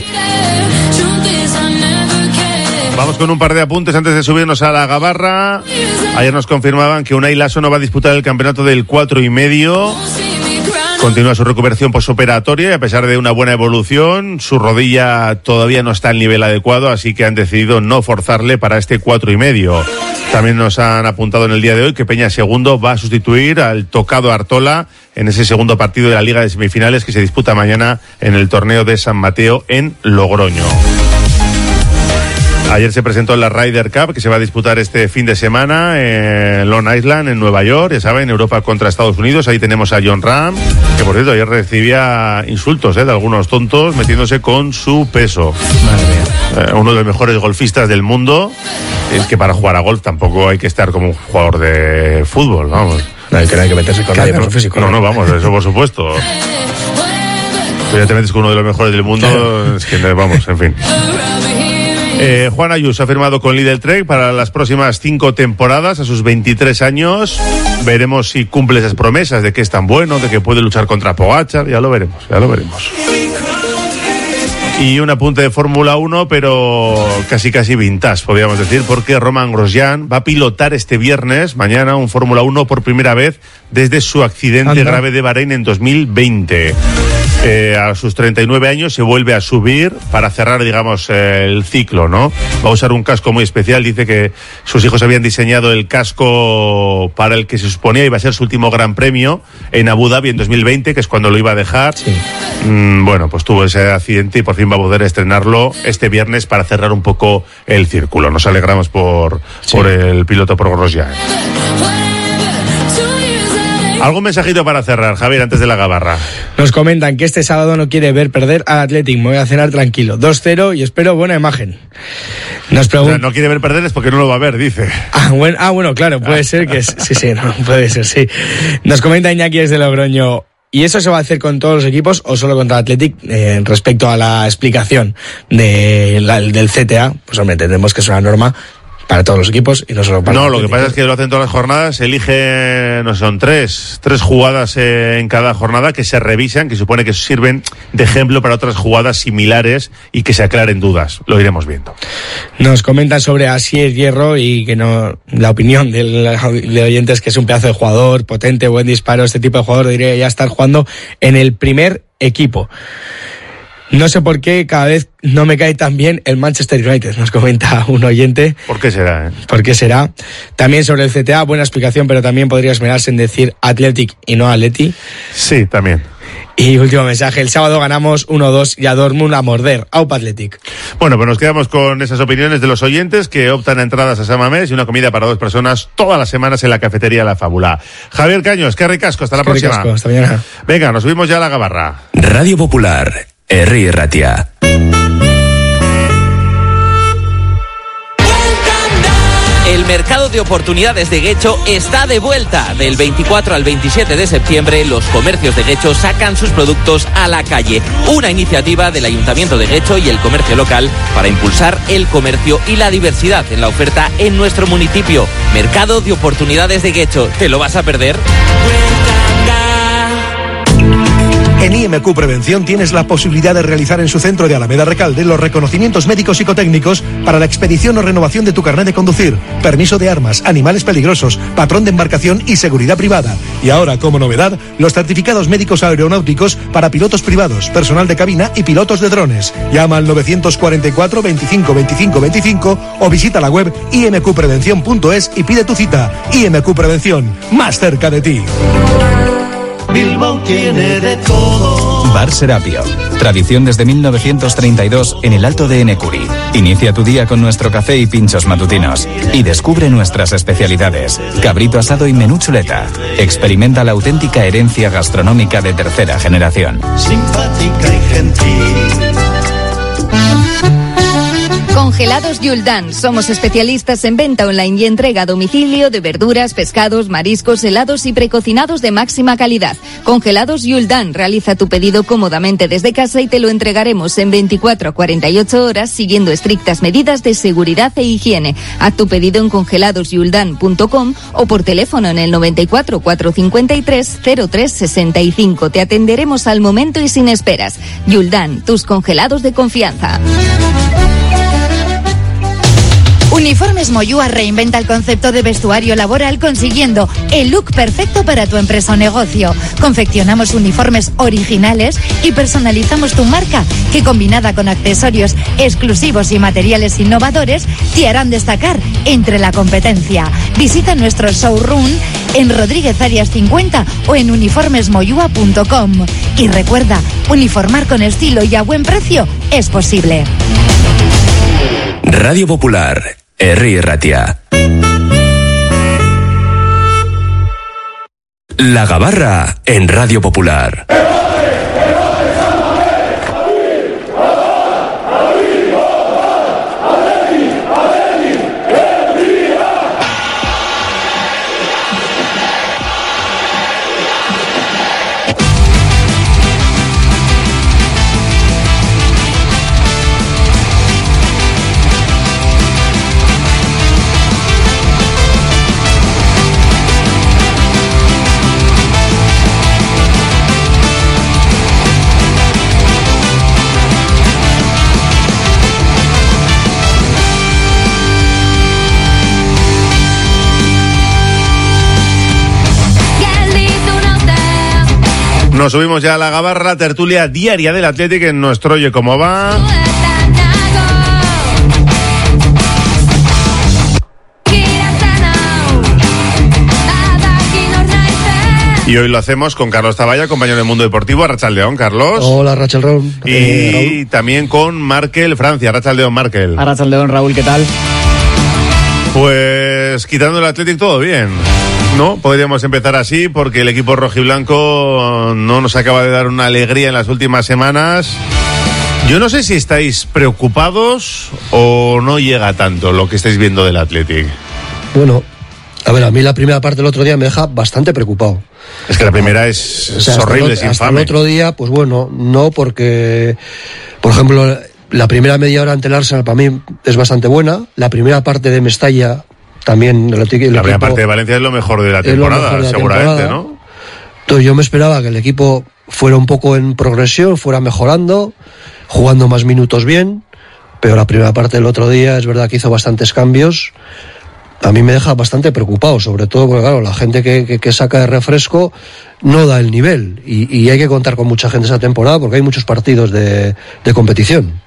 Vamos con un par de apuntes antes de subirnos a la gabarra. Ayer nos confirmaban que Unai Laso no va a disputar el campeonato del 4,5. Continúa su recuperación posoperatoria y a pesar de una buena evolución, su rodilla todavía no está al nivel adecuado, así que han decidido no forzarle para este 4,5. También nos han apuntado en el día de hoy que Peña Segundo va a sustituir al tocado Artola en ese segundo partido de la Liga de Semifinales que se disputa mañana en el torneo de San Mateo en Logroño. Ayer se presentó la Ryder Cup, que se va a disputar este fin de semana en Long Island, en Nueva York, ya saben, Europa contra Estados Unidos. Ahí tenemos a Jon Rahm, que por cierto ayer recibía insultos de algunos tontos metiéndose con su peso. Madre mía. Uno de los mejores golfistas del mundo. Es que para jugar a golf tampoco hay que estar como un jugador de fútbol, vamos. No hay que meterse con nadie por su físico. No, vamos, eso por supuesto. Pero ya te metes con uno de los mejores del mundo, claro. Es que vamos, en fin. Juan Ayuso ha firmado con Lidl Trek para las próximas 5 temporadas a sus 23 años. Veremos si cumple esas promesas de que es tan bueno, de que puede luchar contra Pogačar. Ya lo veremos. Y un apunte de Fórmula 1, pero casi vintage, podríamos decir, porque Romain Grosjean va a pilotar este viernes, mañana, un Fórmula 1 por primera vez desde su accidente grave de Bahrein en 2020. A sus 39 años se vuelve a subir para cerrar, digamos, el ciclo, ¿no? Va a usar un casco muy especial. Dice que sus hijos habían diseñado el casco para el que se suponía iba a ser su último gran premio en Abu Dhabi en 2020, que es cuando lo iba a dejar. Sí. Bueno, pues tuvo ese accidente y por fin va a poder estrenarlo este viernes para cerrar un poco el círculo. Nos alegramos por el piloto, por Grosjean. ¿Algún mensajito para cerrar, Javier, antes de la gabarra? Nos comentan que este sábado no quiere ver perder al Athletic. Me voy a cenar tranquilo. 2-0 y espero buena imagen. Nos preguntan... No quiere ver perder es porque no lo va a ver, dice. Bueno, claro, puede ser que... Sí, no, puede ser, sí. Nos comenta Iñaki desde Logroño. ¿Y eso se va a hacer con todos los equipos o solo contra Athletic? Respecto a la explicación del CTA, pues hombre, entendemos que es una norma para todos los equipos y no solo para No, lo que pasa es que lo hacen todas las jornadas, elige, no sé, son tres jugadas en cada jornada que se revisan, que supone que sirven de ejemplo para otras jugadas similares y que se aclaren dudas. Lo iremos viendo. Nos comentan sobre Asier Hierro y que no, la opinión de oyentes que es un pedazo de jugador, potente, buen disparo, este tipo de jugador debería ya estar jugando en el primer equipo. No sé por qué cada vez no me cae tan bien el Manchester United, nos comenta un oyente. ¿Por qué será? ¿Por qué será? También sobre el CTA, buena explicación, pero también podría esmerarse en decir Athletic y no Atleti. Sí, también. Y último mensaje, el sábado ganamos 1-2 y a Dortmund a morder. Aupa Athletic. Bueno, pues nos quedamos con esas opiniones de los oyentes que optan a entradas a San Mamés y una comida para 2 personas todas las semanas en la cafetería La Fábula. Javier Caños, qué ricasco, hasta la próxima. Ricasco, hasta mañana. Venga, nos subimos ya a la gabarra. Radio Popular, Herri Ratia. El mercado de oportunidades de Guecho está de vuelta. Del 24 al 27 de septiembre, los comercios de Guecho sacan sus productos a la calle. Una iniciativa del Ayuntamiento de Guecho y el comercio local para impulsar el comercio y la diversidad en la oferta en nuestro municipio. Mercado de oportunidades de Guecho. ¿Te lo vas a perder? En IMQ Prevención tienes la posibilidad de realizar en su centro de Alameda Recalde los reconocimientos médicos psicotécnicos para la expedición o renovación de tu carnet de conducir, permiso de armas, animales peligrosos, patrón de embarcación y seguridad privada. Y ahora, como novedad, los certificados médicos aeronáuticos para pilotos privados, personal de cabina y pilotos de drones. Llama al 944 25 25 25 o visita la web imqprevención.es y pide tu cita. IMQ Prevención, más cerca de ti. Bilbao tiene de todo. Bar Serapio. Tradición desde 1932 en el Alto de Enecuri. Inicia tu día con nuestro café y pinchos matutinos. Y descubre nuestras especialidades. Cabrito asado y menú chuleta. Experimenta la auténtica herencia gastronómica de tercera generación. Simpática y gentil. Congelados Yuldan. Somos especialistas en venta online y entrega a domicilio de verduras, pescados, mariscos, helados y precocinados de máxima calidad. Congelados Yuldan. Realiza tu pedido cómodamente desde casa y te lo entregaremos en 24 a 48 horas siguiendo estrictas medidas de seguridad e higiene. Haz tu pedido en congeladosyuldan.com o por teléfono en el 94 453 0365. Te atenderemos al momento y sin esperas. Yuldan, tus congelados de confianza. Uniformes Moyúa reinventa el concepto de vestuario laboral consiguiendo el look perfecto para tu empresa o negocio. Confeccionamos uniformes originales y personalizamos tu marca, que combinada con accesorios exclusivos y materiales innovadores te harán destacar entre la competencia. Visita nuestro showroom en Rodríguez Arias 50 o en uniformesmoyua.com. Y recuerda, uniformar con estilo y a buen precio es posible. Radio Popular, Herri Ratia. La Gabarra en Radio Popular. Nos subimos ya a la gabarra, tertulia diaria del Athletic en nuestro Oye Cómo Va. Y hoy lo hacemos con Carlos Taballa, compañero del Mundo Deportivo. Arratsaldeón, Carlos. Hola, Arratsaldeón. Y Raúl. también con Markel Francia. Arratsaldeón, Markel. Arratsaldeón, Raúl, ¿qué tal? Pues quitando el Athletic todo bien, ¿no? Podríamos empezar así porque el equipo rojiblanco no nos acaba de dar una alegría en las últimas semanas. Yo no sé si estáis preocupados o no llega tanto lo que estáis viendo del Athletic. Bueno, a ver, a mí la primera parte del otro día me deja bastante preocupado. Es que la primera es horrible, es infame. Hasta el otro día, pues bueno, no, porque, por ejemplo, la primera media hora ante el Arsenal para mí es bastante buena. La primera parte de Mestalla también. La primera parte de Valencia es lo mejor de la temporada, seguramente, ¿no? Entonces yo me esperaba que el equipo fuera un poco en progresión, fuera mejorando, jugando más minutos bien, pero la primera parte del otro día es verdad que hizo bastantes cambios. A mí me deja bastante preocupado, sobre todo porque, claro, la gente que saca de refresco no da el nivel y hay que contar con mucha gente esa temporada porque hay muchos partidos de competición.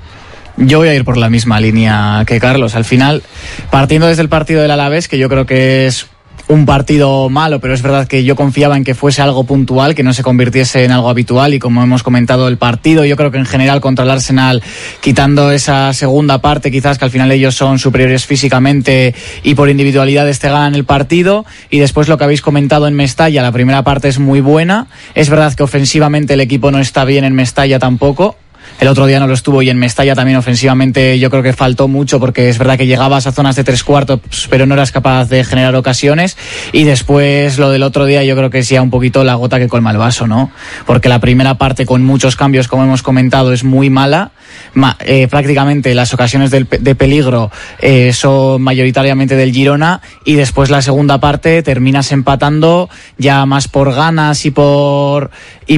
Yo voy a ir por la misma línea que Carlos. Al final, partiendo desde el partido del Alavés, que yo creo que es un partido malo, pero es verdad que yo confiaba en que fuese algo puntual, que no se convirtiese en algo habitual, y como hemos comentado el partido, yo creo que en general contra el Arsenal, quitando esa segunda parte, quizás que al final ellos son superiores físicamente y por individualidades te ganan el partido, y después lo que habéis comentado en Mestalla, la primera parte es muy buena, es verdad que ofensivamente el equipo no está bien en Mestalla tampoco. El otro día no lo estuvo y en Mestalla también ofensivamente yo creo que faltó mucho porque es verdad que llegabas a zonas de 3/4 pero no eras capaz de generar ocasiones, y después lo del otro día yo creo que es ya un poquito la gota que colma el vaso, ¿no? Porque la primera parte con muchos cambios, como hemos comentado, es muy mala. Prácticamente las ocasiones de peligro son mayoritariamente del Girona, y después la segunda parte terminas empatando ya más por ganas y por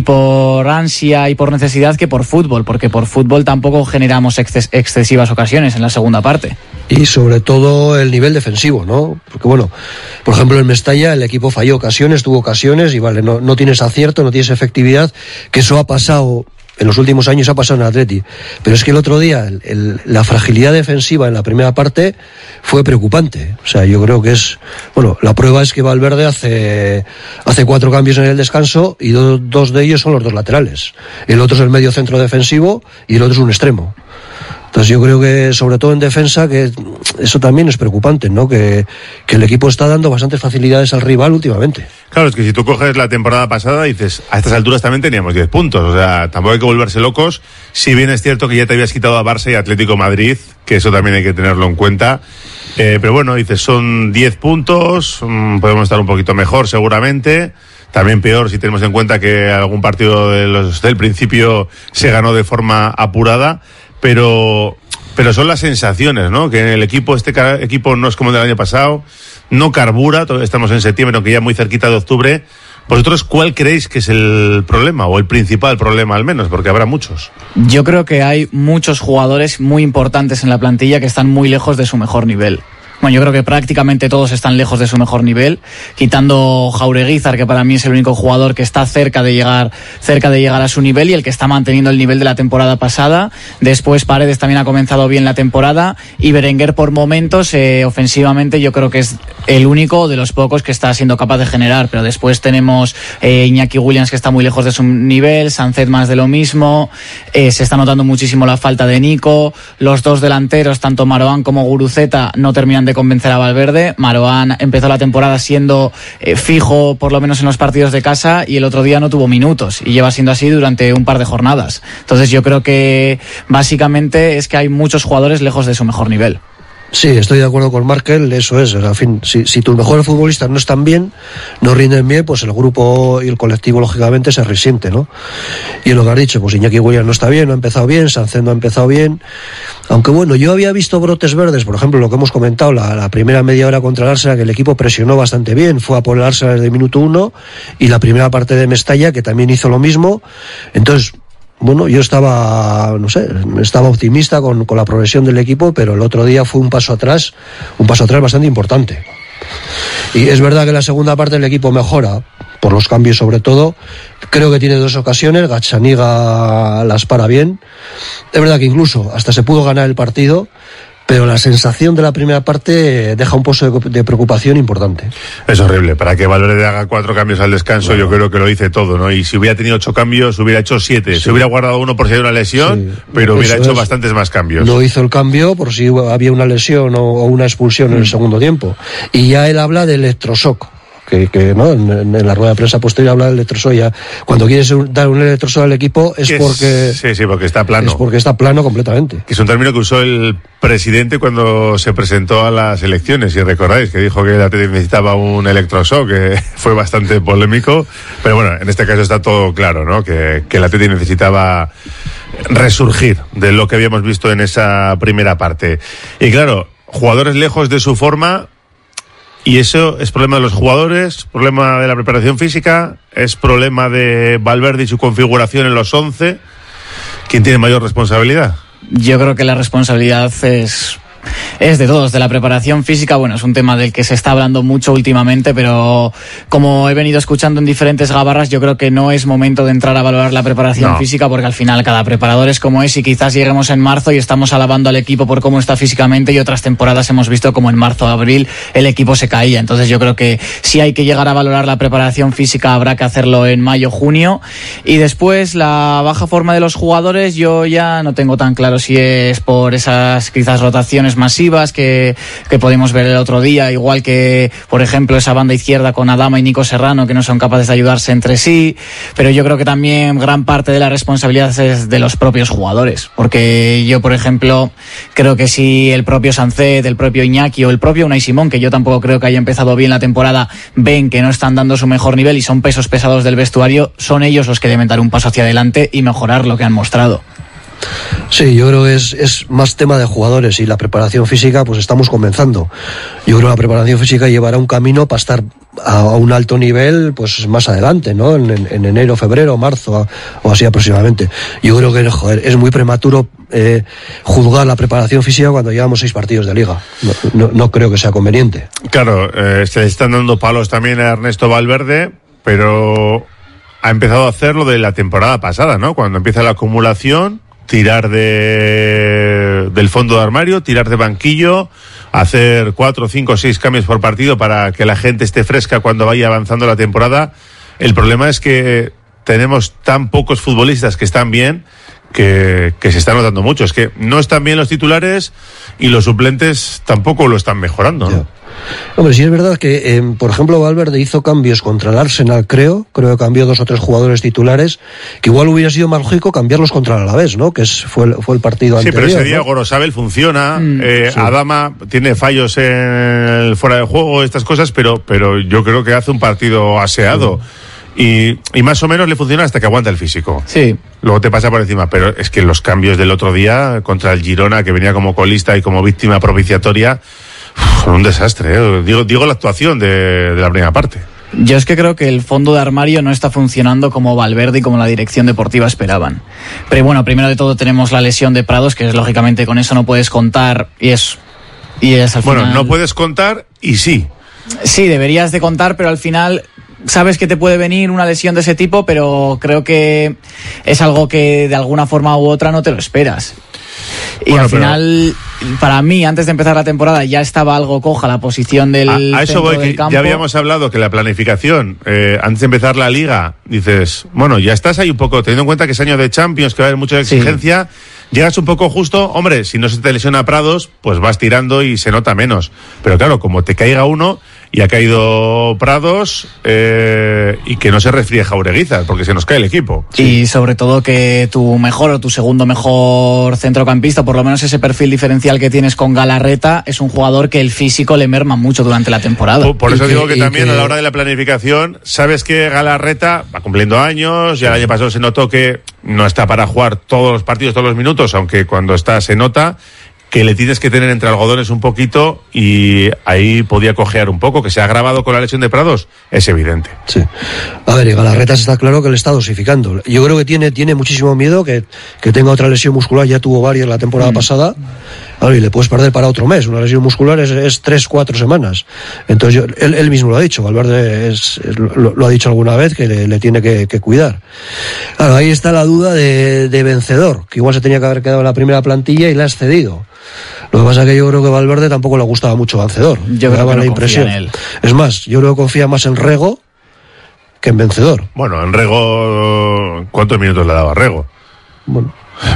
ansia y por necesidad que por fútbol, porque por fútbol tampoco generamos excesivas ocasiones en la segunda parte. Y sobre todo el nivel defensivo, ¿no? Porque bueno, por ejemplo en Mestalla el equipo falló ocasiones, tuvo ocasiones y vale, no tienes acierto, no tienes efectividad, que eso ha pasado. En los últimos años ha pasado en Atleti, pero es que el otro día la fragilidad defensiva en la primera parte fue preocupante. O sea, yo creo que la prueba es que Valverde hace 4 cambios en el descanso y dos de ellos son los dos laterales. El otro es el medio centro defensivo y el otro es un extremo. Entonces yo creo que sobre todo en defensa que eso también es preocupante, ¿no? Que el equipo está dando bastantes facilidades al rival últimamente. Claro, es que si tú coges la temporada pasada dices, a estas alturas también teníamos 10 puntos, o sea, tampoco hay que volverse locos, si bien es cierto que ya te habías quitado a Barça y Atlético de Madrid, que eso también hay que tenerlo en cuenta, pero bueno, dices, son 10 puntos, podemos estar un poquito mejor seguramente. También peor si tenemos en cuenta que algún partido del principio se ganó de forma apurada, pero son las sensaciones, ¿no? Que en el equipo, este equipo no es como el del año pasado, no carbura, estamos en septiembre, aunque ya muy cerquita de octubre. ¿Vosotros cuál creéis que es el problema, o el principal problema al menos? Porque habrá muchos. Yo creo que hay muchos jugadores muy importantes en la plantilla que están muy lejos de su mejor nivel. Bueno, yo creo que prácticamente todos están lejos de su mejor nivel, quitando Jaureguizar, que para mí es el único jugador que está cerca de llegar a su nivel y el que está manteniendo el nivel de la temporada pasada. Después Paredes también ha comenzado bien la temporada, y Berenguer por momentos ofensivamente yo creo que es el único de los pocos que está siendo capaz de generar, pero después tenemos Iñaki Williams, que está muy lejos de su nivel, Sánchez más de lo mismo, se está notando muchísimo la falta de Nico, los dos delanteros, tanto Marouane como Guruceta, no terminan de convencer a Valverde. Marouane empezó la temporada siendo fijo por lo menos en los partidos de casa, y el otro día no tuvo minutos y lleva siendo así durante un par de jornadas. Entonces yo creo que básicamente es que hay muchos jugadores lejos de su mejor nivel. Sí, estoy de acuerdo con Markel, eso es. En fin, si tus mejores futbolistas no están bien, no rinden bien, pues el grupo y el colectivo lógicamente se resiente, ¿no? Y en lo que has dicho, pues Iñaki Williams no está bien, no ha empezado bien, Sánchez no ha empezado bien. Aunque bueno, yo había visto brotes verdes, por ejemplo, lo que hemos comentado, la primera media hora contra el Arsenal, que el equipo presionó bastante bien, fue a por el Arsenal desde el minuto 1, y la primera parte de Mestalla, que también hizo lo mismo. Entonces, bueno, yo estaba optimista con la progresión del equipo, pero el otro día fue un paso atrás bastante importante. Y es verdad que en la segunda parte el equipo mejora, por los cambios sobre todo. Creo que tiene 2 ocasiones, Gazzaniga las para bien. Es verdad que incluso hasta se pudo ganar el partido, pero la sensación de la primera parte deja un pozo de preocupación importante. Es horrible. Para que Valverde haga 4 cambios al descanso, yo creo que lo dice todo, ¿no? Y si hubiera tenido 8 cambios, hubiera hecho 7. Se hubiera guardado uno por si hay una lesión, pero hubiera hecho bastantes más cambios. No hizo el cambio por si había una lesión o una expulsión en el segundo tiempo. Y ya él habla de electroshock. Que ¿no? En la rueda de prensa posterior habla del electroshock. Ya cuando quieres dar un electroshock al equipo es porque porque está plano. Es porque está plano completamente. Que es un término que usó el presidente cuando se presentó a las elecciones, si recordáis, que dijo que el Atleti necesitaba un electroshock, que fue bastante polémico, pero bueno, en este caso está todo claro, ¿no? Que el Atleti necesitaba resurgir de lo que habíamos visto en esa primera parte. Y claro, jugadores lejos de su forma. Y eso es problema de los jugadores, problema de la preparación física, es problema de Valverde y su configuración en los 11. ¿Quién tiene mayor responsabilidad? Yo creo que la responsabilidad es de todos, de la preparación física. Bueno, es un tema del que se está hablando mucho últimamente, pero como he venido escuchando en diferentes gabarras, yo creo que no es momento de entrar a valorar la preparación física, porque al final cada preparador es como es, y quizás lleguemos en marzo y estamos alabando al equipo por cómo está físicamente, y otras temporadas hemos visto como en marzo o abril el equipo se caía. Entonces yo creo que si hay que llegar a valorar la preparación física habrá que hacerlo en mayo, junio. Y después la baja forma de los jugadores, yo ya no tengo tan claro si es por esas quizás rotaciones masivas que podemos ver el otro día, igual que por ejemplo esa banda izquierda con Adama y Nico Serrano, que no son capaces de ayudarse entre sí. Pero yo creo que también gran parte de la responsabilidad es de los propios jugadores, porque yo por ejemplo creo que si el propio Sancet, el propio Iñaki o el propio Unai Simón, que yo tampoco creo que haya empezado bien la temporada, ven que no están dando su mejor nivel y son pesos pesados del vestuario, son ellos los que deben dar un paso hacia adelante y mejorar lo que han mostrado. Sí, yo creo que es más tema de jugadores, y la preparación física pues estamos comenzando. Yo creo que la preparación física llevará un camino para estar a un alto nivel pues más adelante, ¿no? En enero, febrero, marzo o así aproximadamente. Yo creo que es muy prematuro juzgar la preparación física cuando llevamos 6 partidos de liga. No creo que sea conveniente. Claro, se le están dando palos también a Ernesto Valverde, pero ha empezado a hacer lo de la temporada pasada, ¿no? Cuando empieza la acumulación, tirar del fondo de armario, tirar de banquillo, hacer 4, 5, 6 cambios por partido para que la gente esté fresca cuando vaya avanzando la temporada. El problema es que tenemos tan pocos futbolistas que están bien que se está notando mucho. Es que no están bien los titulares y los suplentes tampoco lo están mejorando, ¿no? Hombre, sí es verdad que, por ejemplo, Valverde hizo cambios contra el Arsenal, creo que cambió 2 o 3 jugadores titulares, que igual hubiera sido más lógico cambiarlos contra el Alavés, ¿no? Que fue el partido anterior. Sí, pero ese día ¿no? Gorosabel funciona, sí. Adama tiene fallos en el fuera de juego, estas cosas, pero yo creo que hace un partido aseado. Y más o menos le funciona hasta que aguanta el físico. Sí. Luego te pasa por encima, pero es que los cambios del otro día contra el Girona, que venía como colista y como víctima propiciatoria, son un desastre, ¿eh? Digo la actuación de la primera parte. Yo es que creo que el fondo de armario no está funcionando como Valverde y como la dirección deportiva esperaban. Pero bueno, primero de todo tenemos la lesión de Prados, que es lógicamente con eso no puedes contar, y es al final... Bueno, no puedes contar y sí. Sí, deberías de contar, pero al final sabes que te puede venir una lesión de ese tipo, pero creo que es algo que de alguna forma u otra no te lo esperas. Y al final, para mí, antes de empezar la temporada, ya estaba algo coja la posición del a eso voy, del campo. Ya habíamos hablado que la planificación, antes de empezar la liga, dices, bueno, ya estás ahí un poco, teniendo en cuenta que es año de Champions, que va a haber mucha exigencia, llegas un poco justo, hombre, si no se te lesiona Prados, pues vas tirando y se nota menos. Pero claro, como te caiga uno, y ha caído Prados, y que no se resfríe Jaureguizar, porque se nos cae el equipo. Y sobre todo que tu mejor o tu segundo mejor centrocampista, por lo menos ese perfil diferencial que tienes con Galarreta, es un jugador que el físico le merma mucho durante la temporada. Por eso digo que también a la hora de la planificación, sabes que Galarreta va cumpliendo años, ya el año pasado se notó que no está para jugar todos los partidos, todos los minutos, aunque cuando está se nota que le tienes que tener entre algodones un poquito, y ahí podía cojear un poco. Que se ha agravado con la lesión de Prados es evidente. Sí. A ver, y Galarreta está claro que le está dosificando. Yo creo que tiene muchísimo miedo que tenga otra lesión muscular, ya tuvo varias la temporada pasada. Claro, y le puedes perder para otro mes. Una lesión muscular es 3-4 semanas. Entonces él mismo lo ha dicho, Valverde lo ha dicho alguna vez, que le tiene que cuidar. Claro, ahí está la duda de Vencedor, que igual se tenía que haber quedado en la primera plantilla y la has cedido. Lo que pasa es que yo creo que Valverde tampoco le gustaba mucho Vencedor. Yo creo que no confía en él. Es más, yo creo que confía más en Rego que en Vencedor. Bueno, en Rego, ¿cuántos minutos le daba a Rego? Bueno,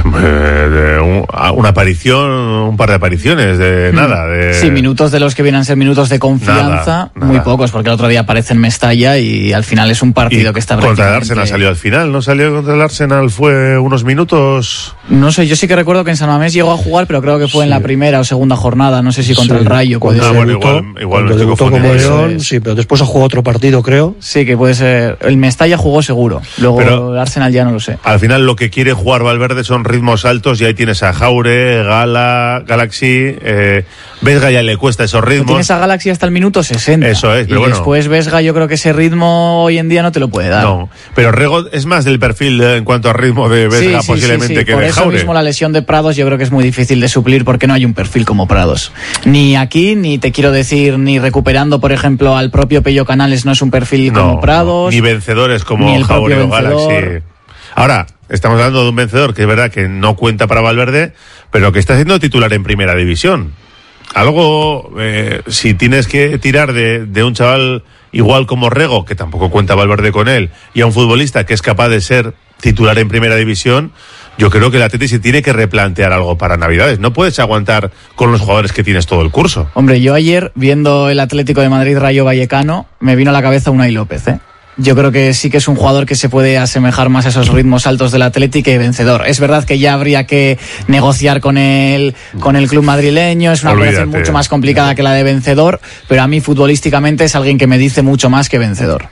una aparición, un par de apariciones, nada. Sí, minutos de los que vienen a ser minutos de confianza, nada. Muy pocos, porque el otro día aparece en Mestalla y al final es un partido que está contra el Arsenal salió al final, ¿no? Salió contra el Arsenal, fue unos minutos. No sé, yo sí que recuerdo que en San Mamés llegó a jugar, pero creo que fue en la primera o segunda jornada, no sé si contra el Rayo. Bueno, igual me debutó como León, sí, pero después ha jugado otro partido, creo. Sí, que puede ser. El Mestalla jugó seguro, luego pero el Arsenal ya no lo sé. Al final lo que quiere jugar Valverde son ritmos altos y ahí tienes a Jaure, Gala, Galaxy, Vesga ya le cuesta esos ritmos. Tienes a Galaxy hasta el minuto 60. Eso es, pero y después Vesga, yo creo que ese ritmo hoy en día no te lo puede dar. No, pero Rego es más del perfil en cuanto a ritmo de Vesga posiblemente que por de eso Jaure. Mismo la lesión de Prados yo creo que es muy difícil de suplir porque no hay un perfil como Prados. Ni aquí, ni te quiero decir, ni recuperando por ejemplo al propio Pello Canales no es un perfil como Prados. Ni vencedores como ni el Jaure o vencedor. Galaxy. Ahora, estamos hablando de un vencedor que es verdad que no cuenta para Valverde, pero que está siendo titular en primera división. Algo, si tienes que tirar de un chaval igual como Rego, que tampoco cuenta Valverde con él, y a un futbolista que es capaz de ser titular en primera división, yo creo que el Atleti se tiene que replantear algo para Navidades. No puedes aguantar con los jugadores que tienes todo el curso. Hombre, yo ayer, viendo el Atlético de Madrid Rayo Vallecano, me vino a la cabeza Unai López, Yo creo que sí que es un jugador que se puede asemejar más a esos ritmos altos del Atlético que Vencedor. Es verdad que ya habría que negociar con el club madrileño, es una operación mucho más complicada que la de Vencedor, pero a mí futbolísticamente es alguien que me dice mucho más que Vencedor.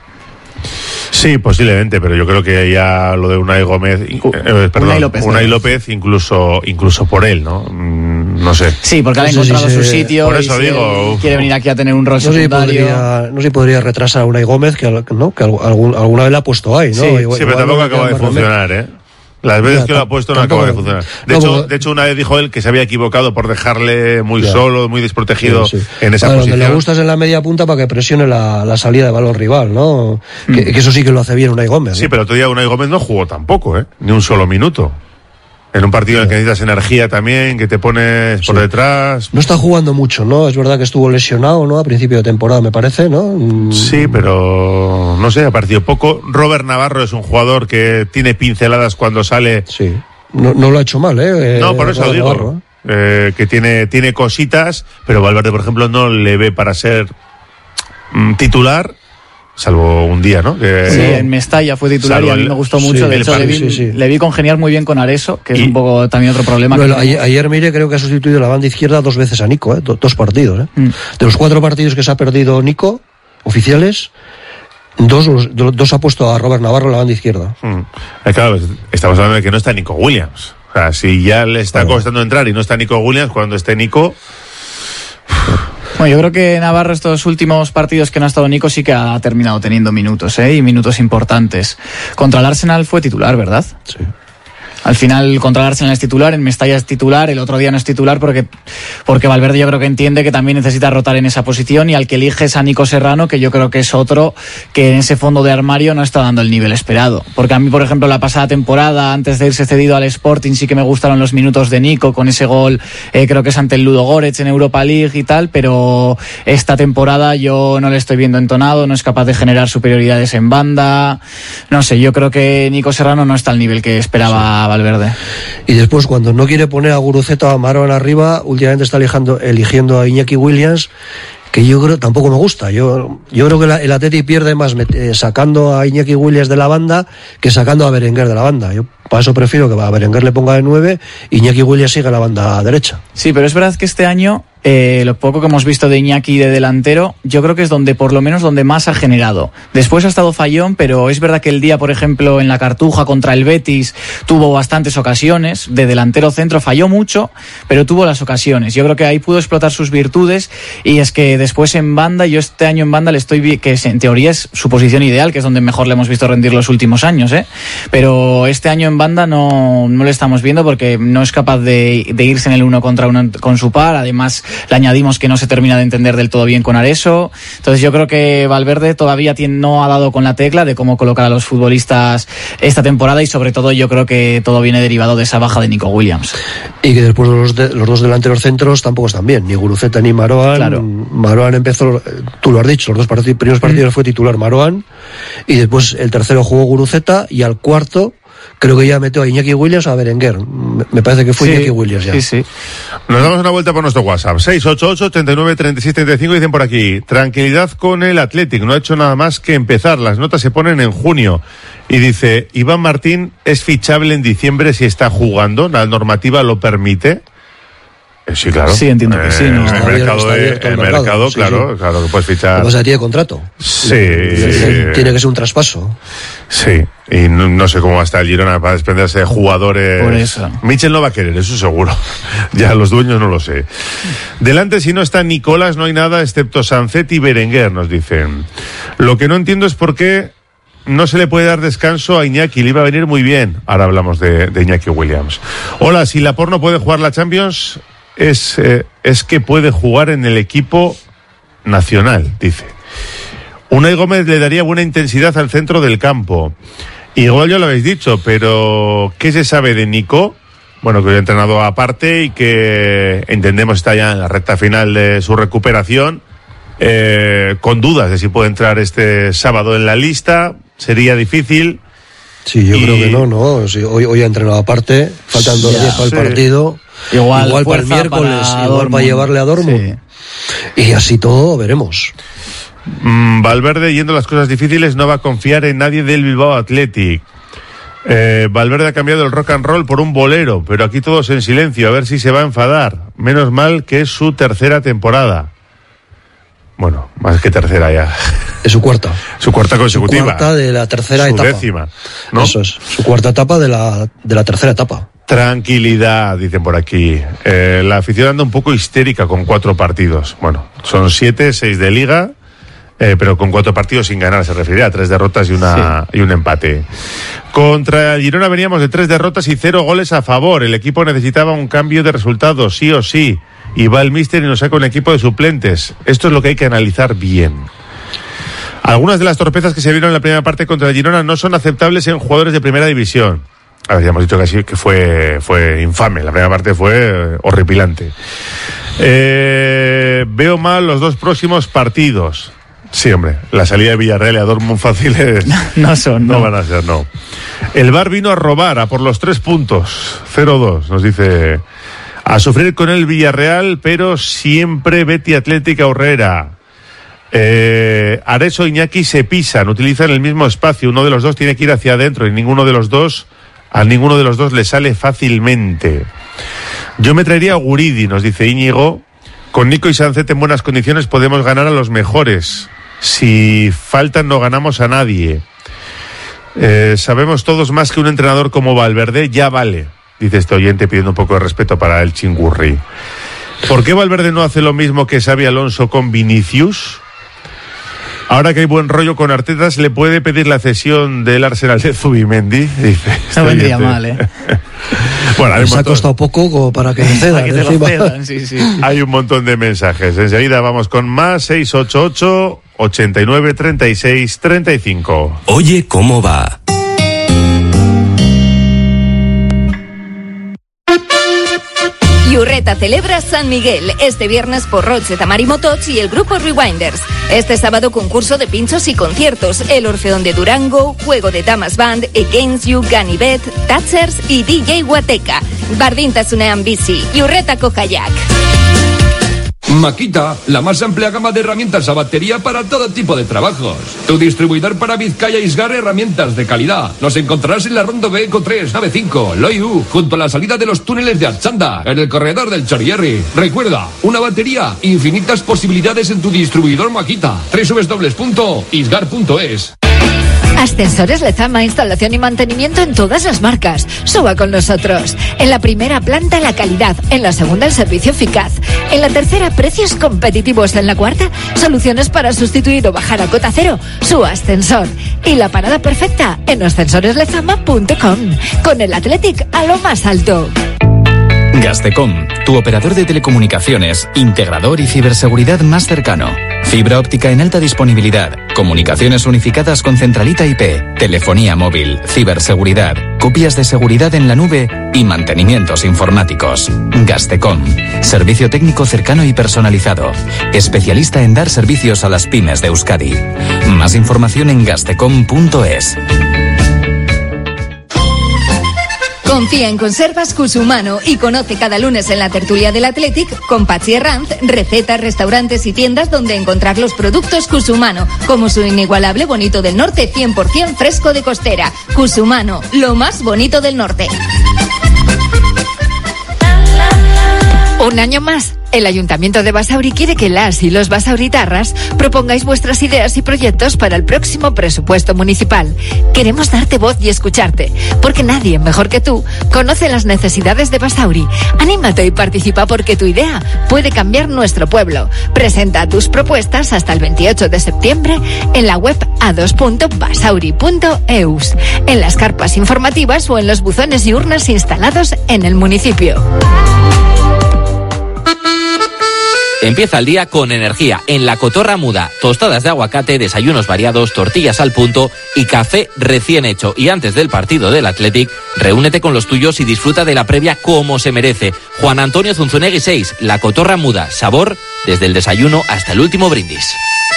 Sí, posiblemente, pero yo creo que ya lo de Unai Gómez, Unai López incluso por él, ¿no? No sé. Sí, porque ha encontrado su sitio. Por eso digo, quiere venir aquí a tener un rol secundario. No sé si podría retrasar a Unai Gómez, que alguna vez le ha puesto ahí, ¿no? Sí, pero tampoco acaba de funcionar, Las veces que lo ha puesto no acaba de funcionar. De hecho, una vez dijo él que se había equivocado por dejarle muy solo, muy desprotegido en esa posición. Donde le gustas en la media punta para que presione la salida de balón rival, ¿no? Que eso sí que lo hace bien Unai Gómez. Sí, pero otro día Unai Gómez no jugó tampoco, ni un solo minuto. En un partido en el que necesitas energía también, que te pones por detrás. No está jugando mucho, ¿no? Es verdad que estuvo lesionado, ¿no? A principio de temporada, me parece, ¿no? Sí, pero no sé, ha partido poco. Robert Navarro es un jugador que tiene pinceladas cuando sale. Sí, no lo ha hecho mal, No, por eso lo digo. Navarro, que tiene cositas, pero Valverde, por ejemplo, no le ve para ser titular. Salvo un día, ¿no? Sí, en Mestalla fue titular y a mí me gustó mucho. De hecho, le vi congeniar muy bien con Areso, que es un poco también otro problema. Bueno, ayer Mire creo que ha sustituido la banda izquierda 2 veces a Nico, dos partidos. De los 4 partidos que se ha perdido Nico, oficiales, dos ha puesto a Robert Navarro en la banda izquierda. Claro, estamos hablando de que no está Nico Williams. O sea, si ya le está costando entrar y no está Nico Williams, cuando esté Nico... Bueno, yo creo que Navarro estos últimos partidos que no ha estado Nico sí que ha terminado teniendo minutos, y minutos importantes. Contra el Arsenal fue titular, ¿verdad? Sí. Al final contra el Arsenal es titular, en Mestalla es titular, el otro día no es titular porque Valverde yo creo que entiende que también necesita rotar en esa posición y al que elige es a Nico Serrano, que yo creo que es otro que en ese fondo de armario no está dando el nivel esperado. Porque a mí, por ejemplo, la pasada temporada, antes de irse cedido al Sporting, sí que me gustaron los minutos de Nico con ese gol, creo que es ante el Ludogorets en Europa League y tal, pero esta temporada yo no le estoy viendo entonado, no es capaz de generar superioridades en banda, no sé, yo creo que Nico Serrano no está al nivel que esperaba Valverde. Y después, cuando no quiere poner a Guruceta o a Marwan arriba, últimamente está eligiendo a Iñaki Williams, que yo creo tampoco me gusta. Yo creo que el Atleti pierde más sacando a Iñaki Williams de la banda que sacando a Berenguer de la banda. Yo para eso prefiero que a Berenguer le ponga de 9 y Iñaki Williams siga la banda derecha. Sí, pero es verdad que este año lo poco que hemos visto de Iñaki de delantero, yo creo que es donde por lo menos donde más ha generado. Después ha estado fallón, pero es verdad que el día, por ejemplo, en la Cartuja contra el Betis tuvo bastantes ocasiones, de delantero centro falló mucho, pero tuvo las ocasiones. Yo creo que ahí pudo explotar sus virtudes y es que después en banda, yo este año en banda le estoy que en teoría es su posición ideal, que es donde mejor le hemos visto rendir los últimos años, pero este año en banda no le estamos viendo porque no es capaz de irse en el 1 contra 1 con su par. Además, le añadimos que no se termina de entender del todo bien con Areso. Entonces yo creo que Valverde todavía no ha dado con la tecla de cómo colocar a los futbolistas esta temporada, y sobre todo yo creo que todo viene derivado de esa baja de Nico Williams. Y que después los dos delanteros centros tampoco están bien, ni Guruceta ni Marouane. Claro. Marouane empezó, tú lo has dicho, los dos primeros partidos fue titular Marouane, y después el tercero jugó Guruceta, y al cuarto creo que ya metió a Iñaki Williams o a Berenguer. Me parece que fue Iñaki Williams ya. Sí. Nos damos una vuelta por nuestro WhatsApp. 688-89-3635. Dicen por aquí, tranquilidad con el Athletic. No ha hecho nada más que empezar. Las notas se ponen en junio. Y dice, Iván Martín es fichable en diciembre si está jugando. La normativa lo permite. Sí, claro. Sí, entiendo que sí. ¿No? El mercado, claro que puedes fichar. O sea, tiene contrato. Sí. Tiene que ser un traspaso. Sí, y no sé cómo va a estar el Girona para desprenderse de jugadores. Por eso. Michel no va a querer, eso seguro. Ya los dueños no lo sé. Delante, si no está Nicolás, no hay nada excepto Sancet y Berenguer, nos dicen. Lo que no entiendo es por qué no se le puede dar descanso a Iñaki, le iba a venir muy bien. Ahora hablamos de Iñaki Williams. Hola, si Laporte no puede jugar la Champions, es que puede jugar en el equipo nacional, dice. Unai Gómez le daría buena intensidad al centro del campo. Igual ya lo habéis dicho, pero ¿qué se sabe de Nico? Bueno, que hoy ha entrenado aparte y que entendemos está ya en la recta final de su recuperación, con dudas de si puede entrar este sábado en la lista. Sería difícil. Sí, yo creo que no. Sí, hoy ha entrenado aparte, faltan 2 días para el partido. Igual para el miércoles, igual para llevarle a Dortmund. Sí. Y así todo veremos. Valverde, yendo las cosas difíciles, no va a confiar en nadie del Bilbao Athletic. Valverde ha cambiado el rock and roll por un bolero, pero aquí todos en silencio, a ver si se va a enfadar. Menos mal que es su tercera temporada. Bueno, más que tercera ya. Es su cuarta. Su cuarta consecutiva. Su cuarta de la tercera etapa. Su décima, ¿no? Eso es, su cuarta etapa de la tercera etapa. Tranquilidad, dicen por aquí. La afición anda un poco histérica con 4 partidos. Bueno, son 7, 6 de Liga, pero con 4 partidos sin ganar, se refiere a 3 derrotas y un empate. Contra el Girona veníamos de 3 derrotas y 0 goles a favor. El equipo necesitaba un cambio de resultados, sí o sí. Y va el míster y nos saca un equipo de suplentes. Esto es lo que hay que analizar bien. Algunas de las torpezas que se vieron en la primera parte contra el Girona no son aceptables en jugadores de primera división. A ver, ya hemos dicho que fue infame. La primera parte fue horripilante. Veo mal los 2 próximos partidos. Sí, hombre, la salida de Villarreal y a Dortmund fáciles no van a ser, no. El VAR vino a robar, a por los 3 puntos. 0-2, nos dice. A sufrir con el Villarreal, pero siempre Betis Atlética Urrera. Areso e Iñaki se pisan, utilizan el mismo espacio. Uno de los dos tiene que ir hacia adentro y a ninguno de los dos le sale fácilmente. Yo me traería a Guridi, nos dice Íñigo. Con Nico y Sancet en buenas condiciones podemos ganar a los mejores. Si faltan no ganamos a nadie. Sabemos todos más que un entrenador como Valverde, ya vale, dice este oyente pidiendo un poco de respeto para el Chingurri. ¿Por qué Valverde no hace lo mismo que Xabi Alonso con Vinicius? Ahora que hay buen rollo con Arteta, ¿se le puede pedir la cesión del Arsenal de Zubimendi? Dice no vendría mal, Bueno, les ha costado poco como para que lo cedan. Sí. Hay un montón de mensajes. Enseguida vamos con más. 688 89 36 35. Oye, ¿cómo va? Iurreta celebra San Miguel este viernes por Roche Tamari Motoch y el grupo Rewinders. Este sábado concurso de pinchos y conciertos, el Orfeón de Durango, juego de Damas Band, Against You, Ganivet, Thatchers y DJ Huateca. Bardintasunean bici, Iurreta Kojayak. Makita, la más amplia gama de herramientas a batería para todo tipo de trabajos. Tu distribuidor para Vizcaya Isgar, herramientas de calidad. Nos encontrarás en la Rondo B Eco 3, nave 5, Loiu, junto a la salida de los túneles de Archanda, en el corredor del Chorierri. Recuerda, una batería, infinitas posibilidades en tu distribuidor Makita. www.isgar.es. Ascensores Lezama, instalación y mantenimiento en todas las marcas. Suba con nosotros. En la primera planta la calidad, en la segunda el servicio eficaz, en la tercera precios competitivos, en la cuarta soluciones para sustituir o bajar a cota cero su ascensor. Y la parada perfecta en ascensoreslezama.com, con el Athletic a lo más alto. Gastecom, tu operador de telecomunicaciones, integrador y ciberseguridad más cercano. Fibra óptica en alta disponibilidad, comunicaciones unificadas con centralita IP, telefonía móvil, ciberseguridad, copias de seguridad en la nube y mantenimientos informáticos. Gastecom, servicio técnico cercano y personalizado, especialista en dar servicios a las pymes de Euskadi. Más información en gastecom.es. Confía en Conservas Cusumano y conoce cada lunes en la tertulia del Athletic con Patxi Herranz recetas, restaurantes y tiendas donde encontrar los productos Cusumano, como su inigualable bonito del norte 100% fresco de costera. Cusumano, lo más bonito del norte. Un año más, el Ayuntamiento de Basauri quiere que las y los basauritarras propongáis vuestras ideas y proyectos para el próximo presupuesto municipal. Queremos darte voz y escucharte, porque nadie mejor que tú conoce las necesidades de Basauri. Anímate y participa, porque tu idea puede cambiar nuestro pueblo. Presenta tus propuestas hasta el 28 de septiembre en la web a2.basauri.eus, en las carpas informativas o en los buzones y urnas instalados en el municipio. Empieza el día con energía en La Cotorra Muda. Tostadas de aguacate, desayunos variados, tortillas al punto y café recién hecho. Y antes del partido del Athletic, reúnete con los tuyos y disfruta de la previa como se merece. Juan Antonio Zunzunegui 6, La Cotorra Muda. Sabor desde el desayuno hasta el último brindis.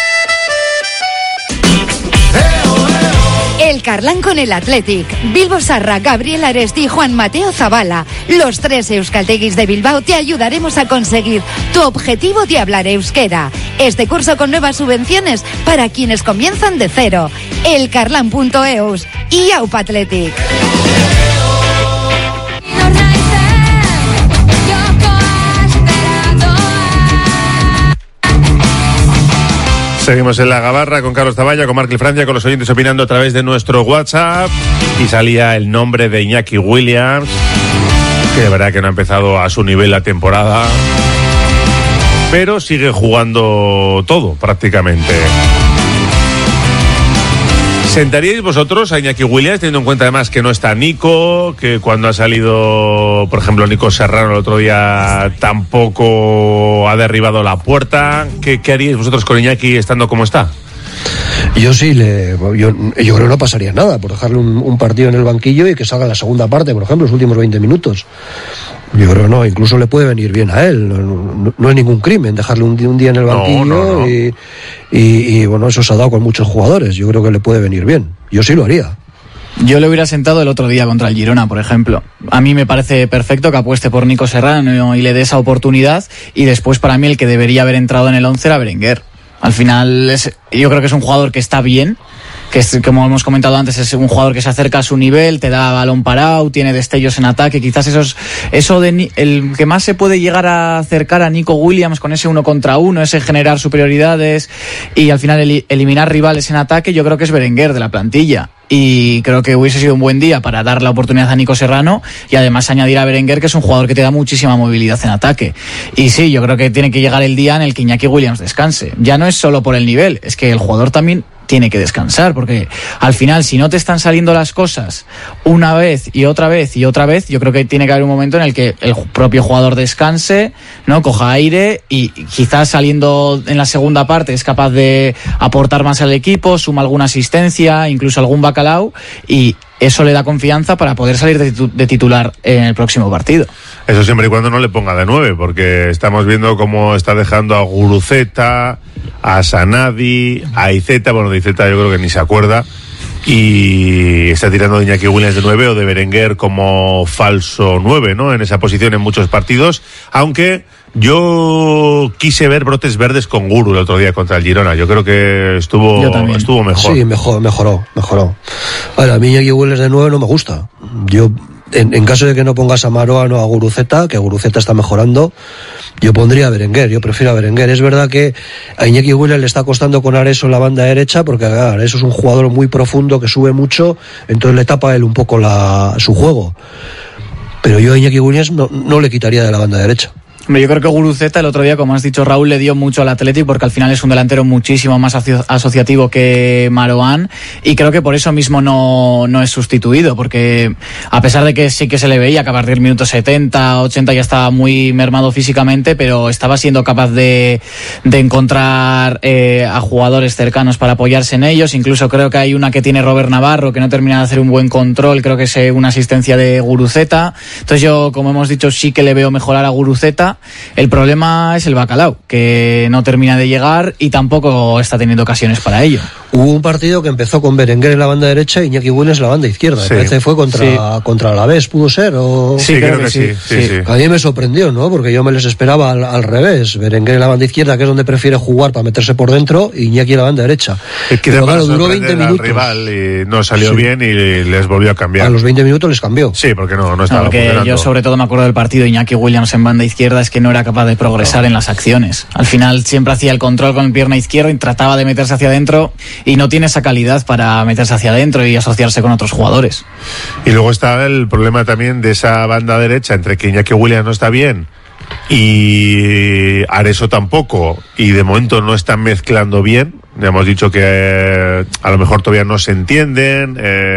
El Carlán con el Athletic. Bilbo Sarra, Gabriel Aresti y Juan Mateo Zabala. Los tres euskalteguis de Bilbao te ayudaremos a conseguir tu objetivo de hablar euskera. Este curso con nuevas subvenciones para quienes comienzan de cero. Elcarlan.eus y Aupa Athletic. Seguimos en la gabarra con Carlos Zavalla, con Marc Francia, con los oyentes opinando a través de nuestro WhatsApp. Y salía el nombre de Iñaki Williams, que de verdad que no ha empezado a su nivel la temporada, pero sigue jugando todo prácticamente. ¿Sentaríais vosotros a Iñaki Williams, teniendo en cuenta además que no está Nico, que cuando ha salido, por ejemplo, Nico Serrano el otro día tampoco ha derribado la puerta? ¿Qué haríais vosotros con Iñaki estando como está? Yo sí, yo creo que no pasaría nada por dejarle un partido en el banquillo y que salga la segunda parte, por ejemplo, los últimos 20 minutos. Yo creo que no, incluso le puede venir bien a él. No es ningún crimen dejarle un día en el banquillo. No. Y bueno, eso se ha dado con muchos jugadores. Yo creo que le puede venir bien. Yo sí lo haría. Yo le hubiera sentado el otro día contra el Girona, por ejemplo. A mí me parece perfecto que apueste por Nico Serrano y le dé esa oportunidad. Y después, para mí, el que debería haber entrado en el 11 era Berenguer. Al final, yo creo que es un jugador que está bien, que es, como hemos comentado antes, es un jugador que se acerca a su nivel, te da balón parado, tiene destellos en ataque. Quizás eso de el que más se puede llegar a acercar a Nico Williams con ese 1 contra 1, ese generar superioridades y al final eliminar rivales en ataque, yo creo que es Berenguer de la plantilla. Y creo que hubiese sido un buen día para dar la oportunidad a Nico Serrano y además añadir a Berenguer, que es un jugador que te da muchísima movilidad en ataque. Y sí, yo creo que tiene que llegar el día en el que Iñaki Williams descanse. Ya no es solo por el nivel, es que el jugador también tiene que descansar, porque al final, si no te están saliendo las cosas una vez y otra vez y otra vez, yo creo que tiene que haber un momento en el que el propio jugador descanse, ¿no? Coja aire y quizás saliendo en la segunda parte es capaz de aportar más al equipo, suma alguna asistencia, incluso algún bacalao, y eso le da confianza para poder salir de titular en el próximo partido. Eso siempre y cuando no le ponga de 9, porque estamos viendo cómo está dejando a Guruceta, a Sanadi, a Iceta. Bueno, de Iceta yo creo que ni se acuerda. Y está tirando de Iñaki Williams de 9 o de Berenguer como falso 9, ¿no? En esa posición en muchos partidos. Aunque yo quise ver brotes verdes con Guru el otro día contra el Girona. Yo creo que estuvo mejor. Sí, mejoró. Ahora, a mí Iñaki Williams de 9 no me gusta. Yo en caso de que no pongas a Maroan o a Guruceta, que Guruceta está mejorando, yo pondría a Berenguer, yo prefiero a Berenguer. Es verdad que a Iñaki Williams le está costando con Areso en la banda derecha, porque Areso es un jugador muy profundo que sube mucho, entonces le tapa él un poco su juego. Pero yo a Iñaki Williams no le quitaría de la banda derecha. Yo creo que Guruceta el otro día, como has dicho Raúl, le dio mucho al Athletic porque al final es un delantero muchísimo más asociativo que Marouane, y creo que por eso mismo no es sustituido, porque a pesar de que sí que se le veía que a partir del minuto 70, 80 ya estaba muy mermado físicamente, pero estaba siendo capaz de encontrar a jugadores cercanos para apoyarse en ellos. Incluso creo que hay una que tiene Robert Navarro que no termina de hacer un buen control, creo que es una asistencia de Guruceta. Entonces yo, como hemos dicho, sí que le veo mejorar a Guruceta. El problema es el bacalao, que no termina de llegar y tampoco está teniendo ocasiones para ello. Hubo un partido que empezó con Berenguer en la banda derecha y Iñaki Williams en la banda izquierda. Sí. Me parece que fue contra Alavés, ¿pudo ser? ¿O? Sí, creo que sí. A mí me sorprendió, ¿no? Porque yo me les esperaba al revés. Berenguer en la banda izquierda, que es donde prefiere jugar para meterse por dentro, y Iñaki en la banda derecha. Pero claro, duró 20 minutos. Al rival y no salió bien y les volvió a cambiar. A los 20 minutos les cambió. Sí, porque no estaba funcionando. Yo sobre todo me acuerdo del partido de Iñaki Williams en banda izquierda, es que no era capaz de progresar en las acciones. Al final siempre hacía el control con el pierna izquierda y trataba de meterse hacia adentro, y no tiene esa calidad para meterse hacia adentro y asociarse con otros jugadores. Y luego está el problema también de esa banda derecha, entre que Iñaki Williams no está bien y Areso tampoco, y de momento no están mezclando bien. Ya hemos dicho que a lo mejor todavía no se entienden,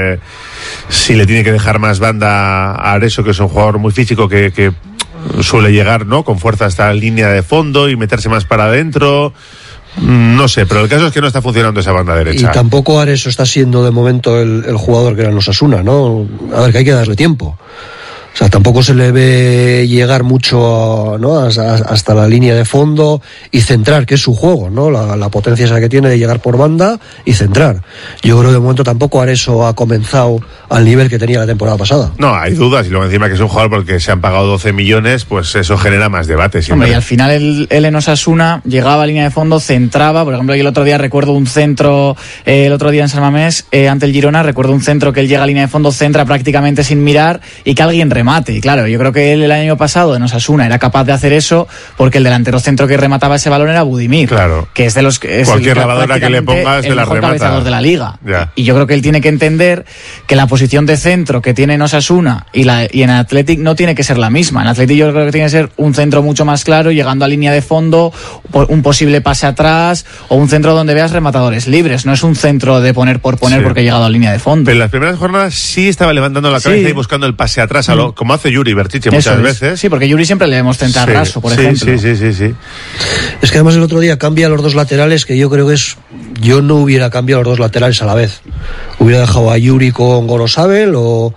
si le tiene que dejar más banda a Areso, que es un jugador muy físico que suele llegar, ¿no?, con fuerza hasta la línea de fondo y meterse más para adentro. No sé, pero el caso es que no está funcionando esa banda derecha. Y tampoco Areso está siendo de momento el jugador que era en Osasuna, ¿no? A ver, que hay que darle tiempo. O sea, tampoco se le ve llegar mucho, ¿no?, hasta la línea de fondo y centrar, que es su juego, ¿no? La potencia esa que tiene de llegar por banda y centrar. Yo creo que de momento tampoco Areso ha comenzado al nivel que tenía la temporada pasada. No, hay dudas, y luego encima que es un jugador porque se han pagado 12 millones, pues eso genera más debate siempre. Hombre, y al final él en Osasuna llegaba a línea de fondo, centraba. Por ejemplo, yo el otro día recuerdo un centro, el otro día en San Mamés, ante el Girona, recuerdo un centro que él llega a línea de fondo, centra prácticamente sin mirar y que alguien remate. Y claro, yo creo que él el año pasado en Osasuna era capaz de hacer eso porque el delantero centro que remataba ese balón era Budimir. Claro. Que es de los que es cualquier lavadora que le pongas de la remata. El mejor cabezador de la liga. Ya. Y yo creo que él tiene que entender que la posición de centro que tiene en Osasuna y en Athletic no tiene que ser la misma. En Athletic yo creo que tiene que ser un centro mucho más claro, llegando a línea de fondo, un posible pase atrás o un centro donde veas rematadores libres. No es un centro de poner por poner porque ha llegado a línea de fondo. Pero en las primeras jornadas sí estaba levantando la cabeza y buscando el pase atrás, como hace Yuri Berchiche muchas veces. Sí, porque Yuri siempre le vemos tentar raso, por ejemplo. Sí. Es que además el otro día cambia los dos laterales, que yo creo que yo no hubiera cambiado los dos laterales a la vez. Hubiera dejado a Yuri con Gorosabel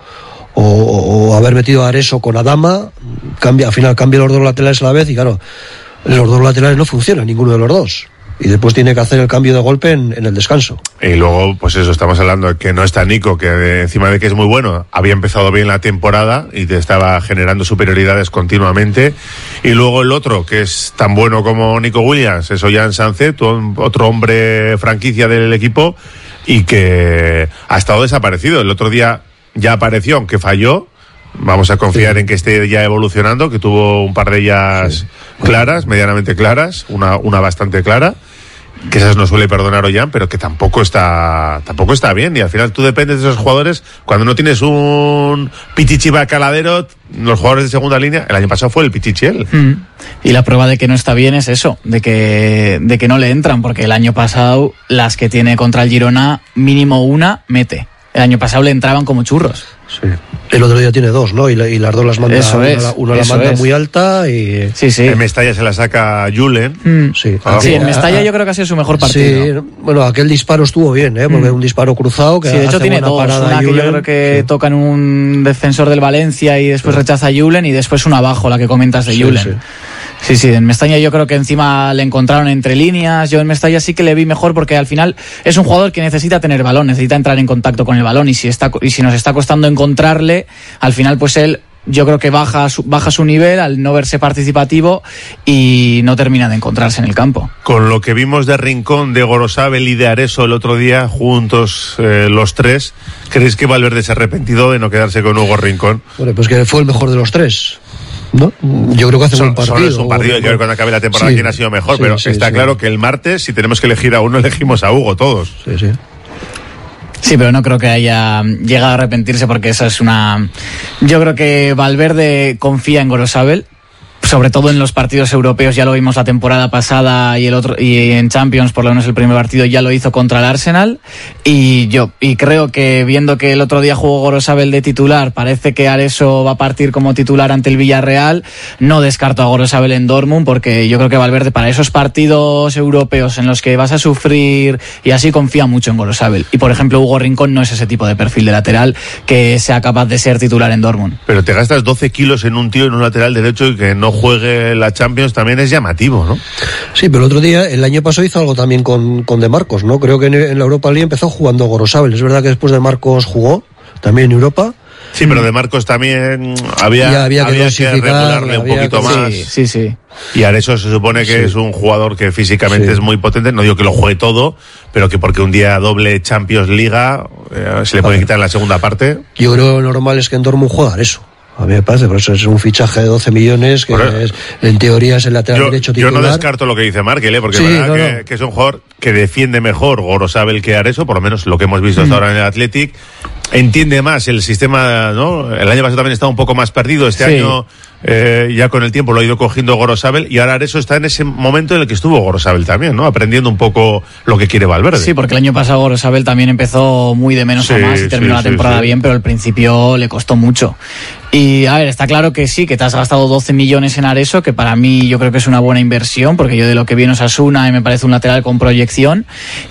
o haber metido a Areso con Adama. Al final cambia los dos laterales a la vez y claro, los dos laterales no funcionan, ninguno de los dos. Y después tiene que hacer el cambio de golpe en el descanso. Y luego, pues eso, estamos hablando de que no está Nico, que encima de que es muy bueno, había empezado bien la temporada y te estaba generando superioridades continuamente. Y luego el otro, que es tan bueno como Nico Williams, es Ollán Sánchez, otro hombre franquicia del equipo, y que ha estado desaparecido. El otro día ya apareció, aunque falló. Vamos a confiar en que esté ya evolucionando, que tuvo un par de ellas claras, medianamente claras, una bastante clara, que esas no suele perdonar Ollán, pero que tampoco está bien. Y al final tú dependes de esos jugadores. Cuando no tienes un Pichichi Bacaladero, los jugadores de segunda línea, el año pasado fue el Pichichi él. Y la prueba de que no está bien es eso, de que no le entran, porque el año pasado las que tiene contra el Girona, mínimo una mete. El año pasado le entraban como churros. Sí. El otro día tiene dos, ¿no? Y las dos las manda. Una la manda muy alta y. Sí. En Mestalla se la saca Julen. Sí, en Mestalla yo creo que ha sido su mejor partido. Sí, bueno, aquel disparo estuvo bien, porque un disparo cruzado que de hecho tiene dos. Una que yo creo que toca en un defensor del Valencia y después rechaza a Julen, y después una abajo, la que comentas de Julen. Sí, en Mestalla yo creo que encima le encontraron entre líneas. Yo en Mestalla sí que le vi mejor, porque al final es un jugador que necesita tener balón, necesita entrar en contacto con el balón, y si nos está costando encontrarle, al final pues él yo creo que baja su nivel al no verse participativo y no termina de encontrarse en el campo. Con lo que vimos de Rincón, de Gorosabel y de Areso el otro día, juntos los tres, ¿creéis que Valverde se ha arrepentido de no quedarse con Hugo Rincón? Bueno, pues que fue el mejor de los tres, ¿no? Yo creo que hace un partido. Solo es un partido, hay que ver cuando acabe la temporada quién ha sido mejor, pero está claro que el martes, si tenemos que elegir a uno, elegimos a Hugo todos. Sí. Sí, pero no creo que haya llegado a arrepentirse porque eso es una... Yo creo que Valverde confía en Gorosabel, sobre todo en los partidos europeos. Ya lo vimos la temporada pasada y en Champions, por lo menos el primer partido ya lo hizo contra el Arsenal, y creo que viendo que el otro día jugó Gorosabel de titular, parece que Areso va a partir como titular ante el Villarreal, no descarto a Gorosabel en Dortmund, porque yo creo que Valverde para esos partidos europeos en los que vas a sufrir y así confía mucho en Gorosabel, y por ejemplo Hugo Rincón no es ese tipo de perfil de lateral que sea capaz de ser titular en Dortmund. Pero te gastas 12 kilos en un tío, en un lateral derecho, y que no juegue la Champions también es llamativo, ¿no? Sí, pero el otro día, el año pasado hizo algo también con De Marcos, ¿no? Creo que en la Europa League empezó jugando Gorosabel. Es verdad que después De Marcos jugó también en Europa. Sí, pero De Marcos también había que regularle un poquito más. Sí. Y Areso se supone que es un jugador que físicamente es muy potente. No digo que lo juegue todo, pero que porque un día doble Champions Liga se le puede quitar en la segunda parte. Yo creo que lo normal es que en Dortmund juega Areso. A mí me parece, por eso es un fichaje de 12 millones, que en teoría es el lateral derecho titular. Yo no descarto lo que dice Markel, porque es verdad que es un jugador que defiende mejor Gorosabel que Areso, por lo menos lo que hemos visto hasta ahora en el Athletic. Entiende más el sistema, ¿no? El año pasado también estaba un poco más perdido, este año ya con el tiempo lo ha ido cogiendo Gorosabel, y ahora Areso está en ese momento en el que estuvo Gorosabel también, ¿no? Aprendiendo un poco lo que quiere Valverde. Sí, porque el año pasado Gorosabel también empezó muy de menos a más y terminó la temporada bien, pero al principio le costó mucho. Y a ver, está claro que sí, que te has gastado 12 millones en Areso, que para mí yo creo que es una buena inversión, porque yo de lo que vi en Osasuna me parece un lateral con proyección,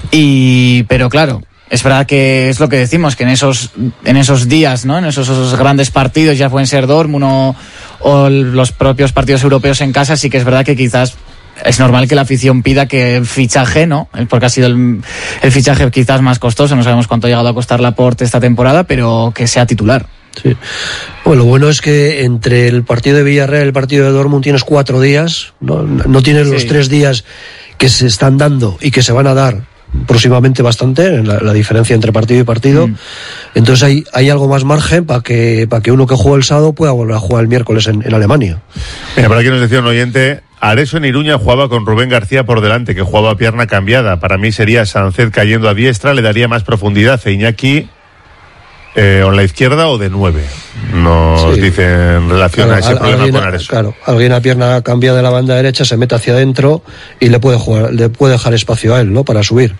pero claro, es verdad que es lo que decimos, que en esos días, ¿no? En esos grandes partidos, ya pueden ser Dortmund o los propios partidos europeos en casa, sí que es verdad que quizás es normal que la afición pida que el fichaje, ¿no? Porque ha sido el fichaje quizás más costoso, no sabemos cuánto ha llegado a costar Laporte esta temporada, pero que sea titular. Sí. Bueno, lo bueno es que entre el partido de Villarreal y el partido de Dortmund tienes 4 días, no tienes los 3 días que se están dando y que se van a dar próximamente bastante, la diferencia entre partido y partido. Entonces hay algo más margen para que uno que juega el sábado pueda volver a jugar el miércoles en Alemania. Mira, por aquí nos decía un oyente, Areso en Iruña jugaba con Rubén García por delante, que jugaba a pierna cambiada. Para mí sería Sánchez cayendo a diestra, le daría más profundidad. Iñaki o en la izquierda o de 9. Nos dicen en relación a ese problema con Areso. Claro, alguien a pierna cambiada de la banda derecha se mete hacia adentro y le puede dejar espacio a él, ¿no? Para subir.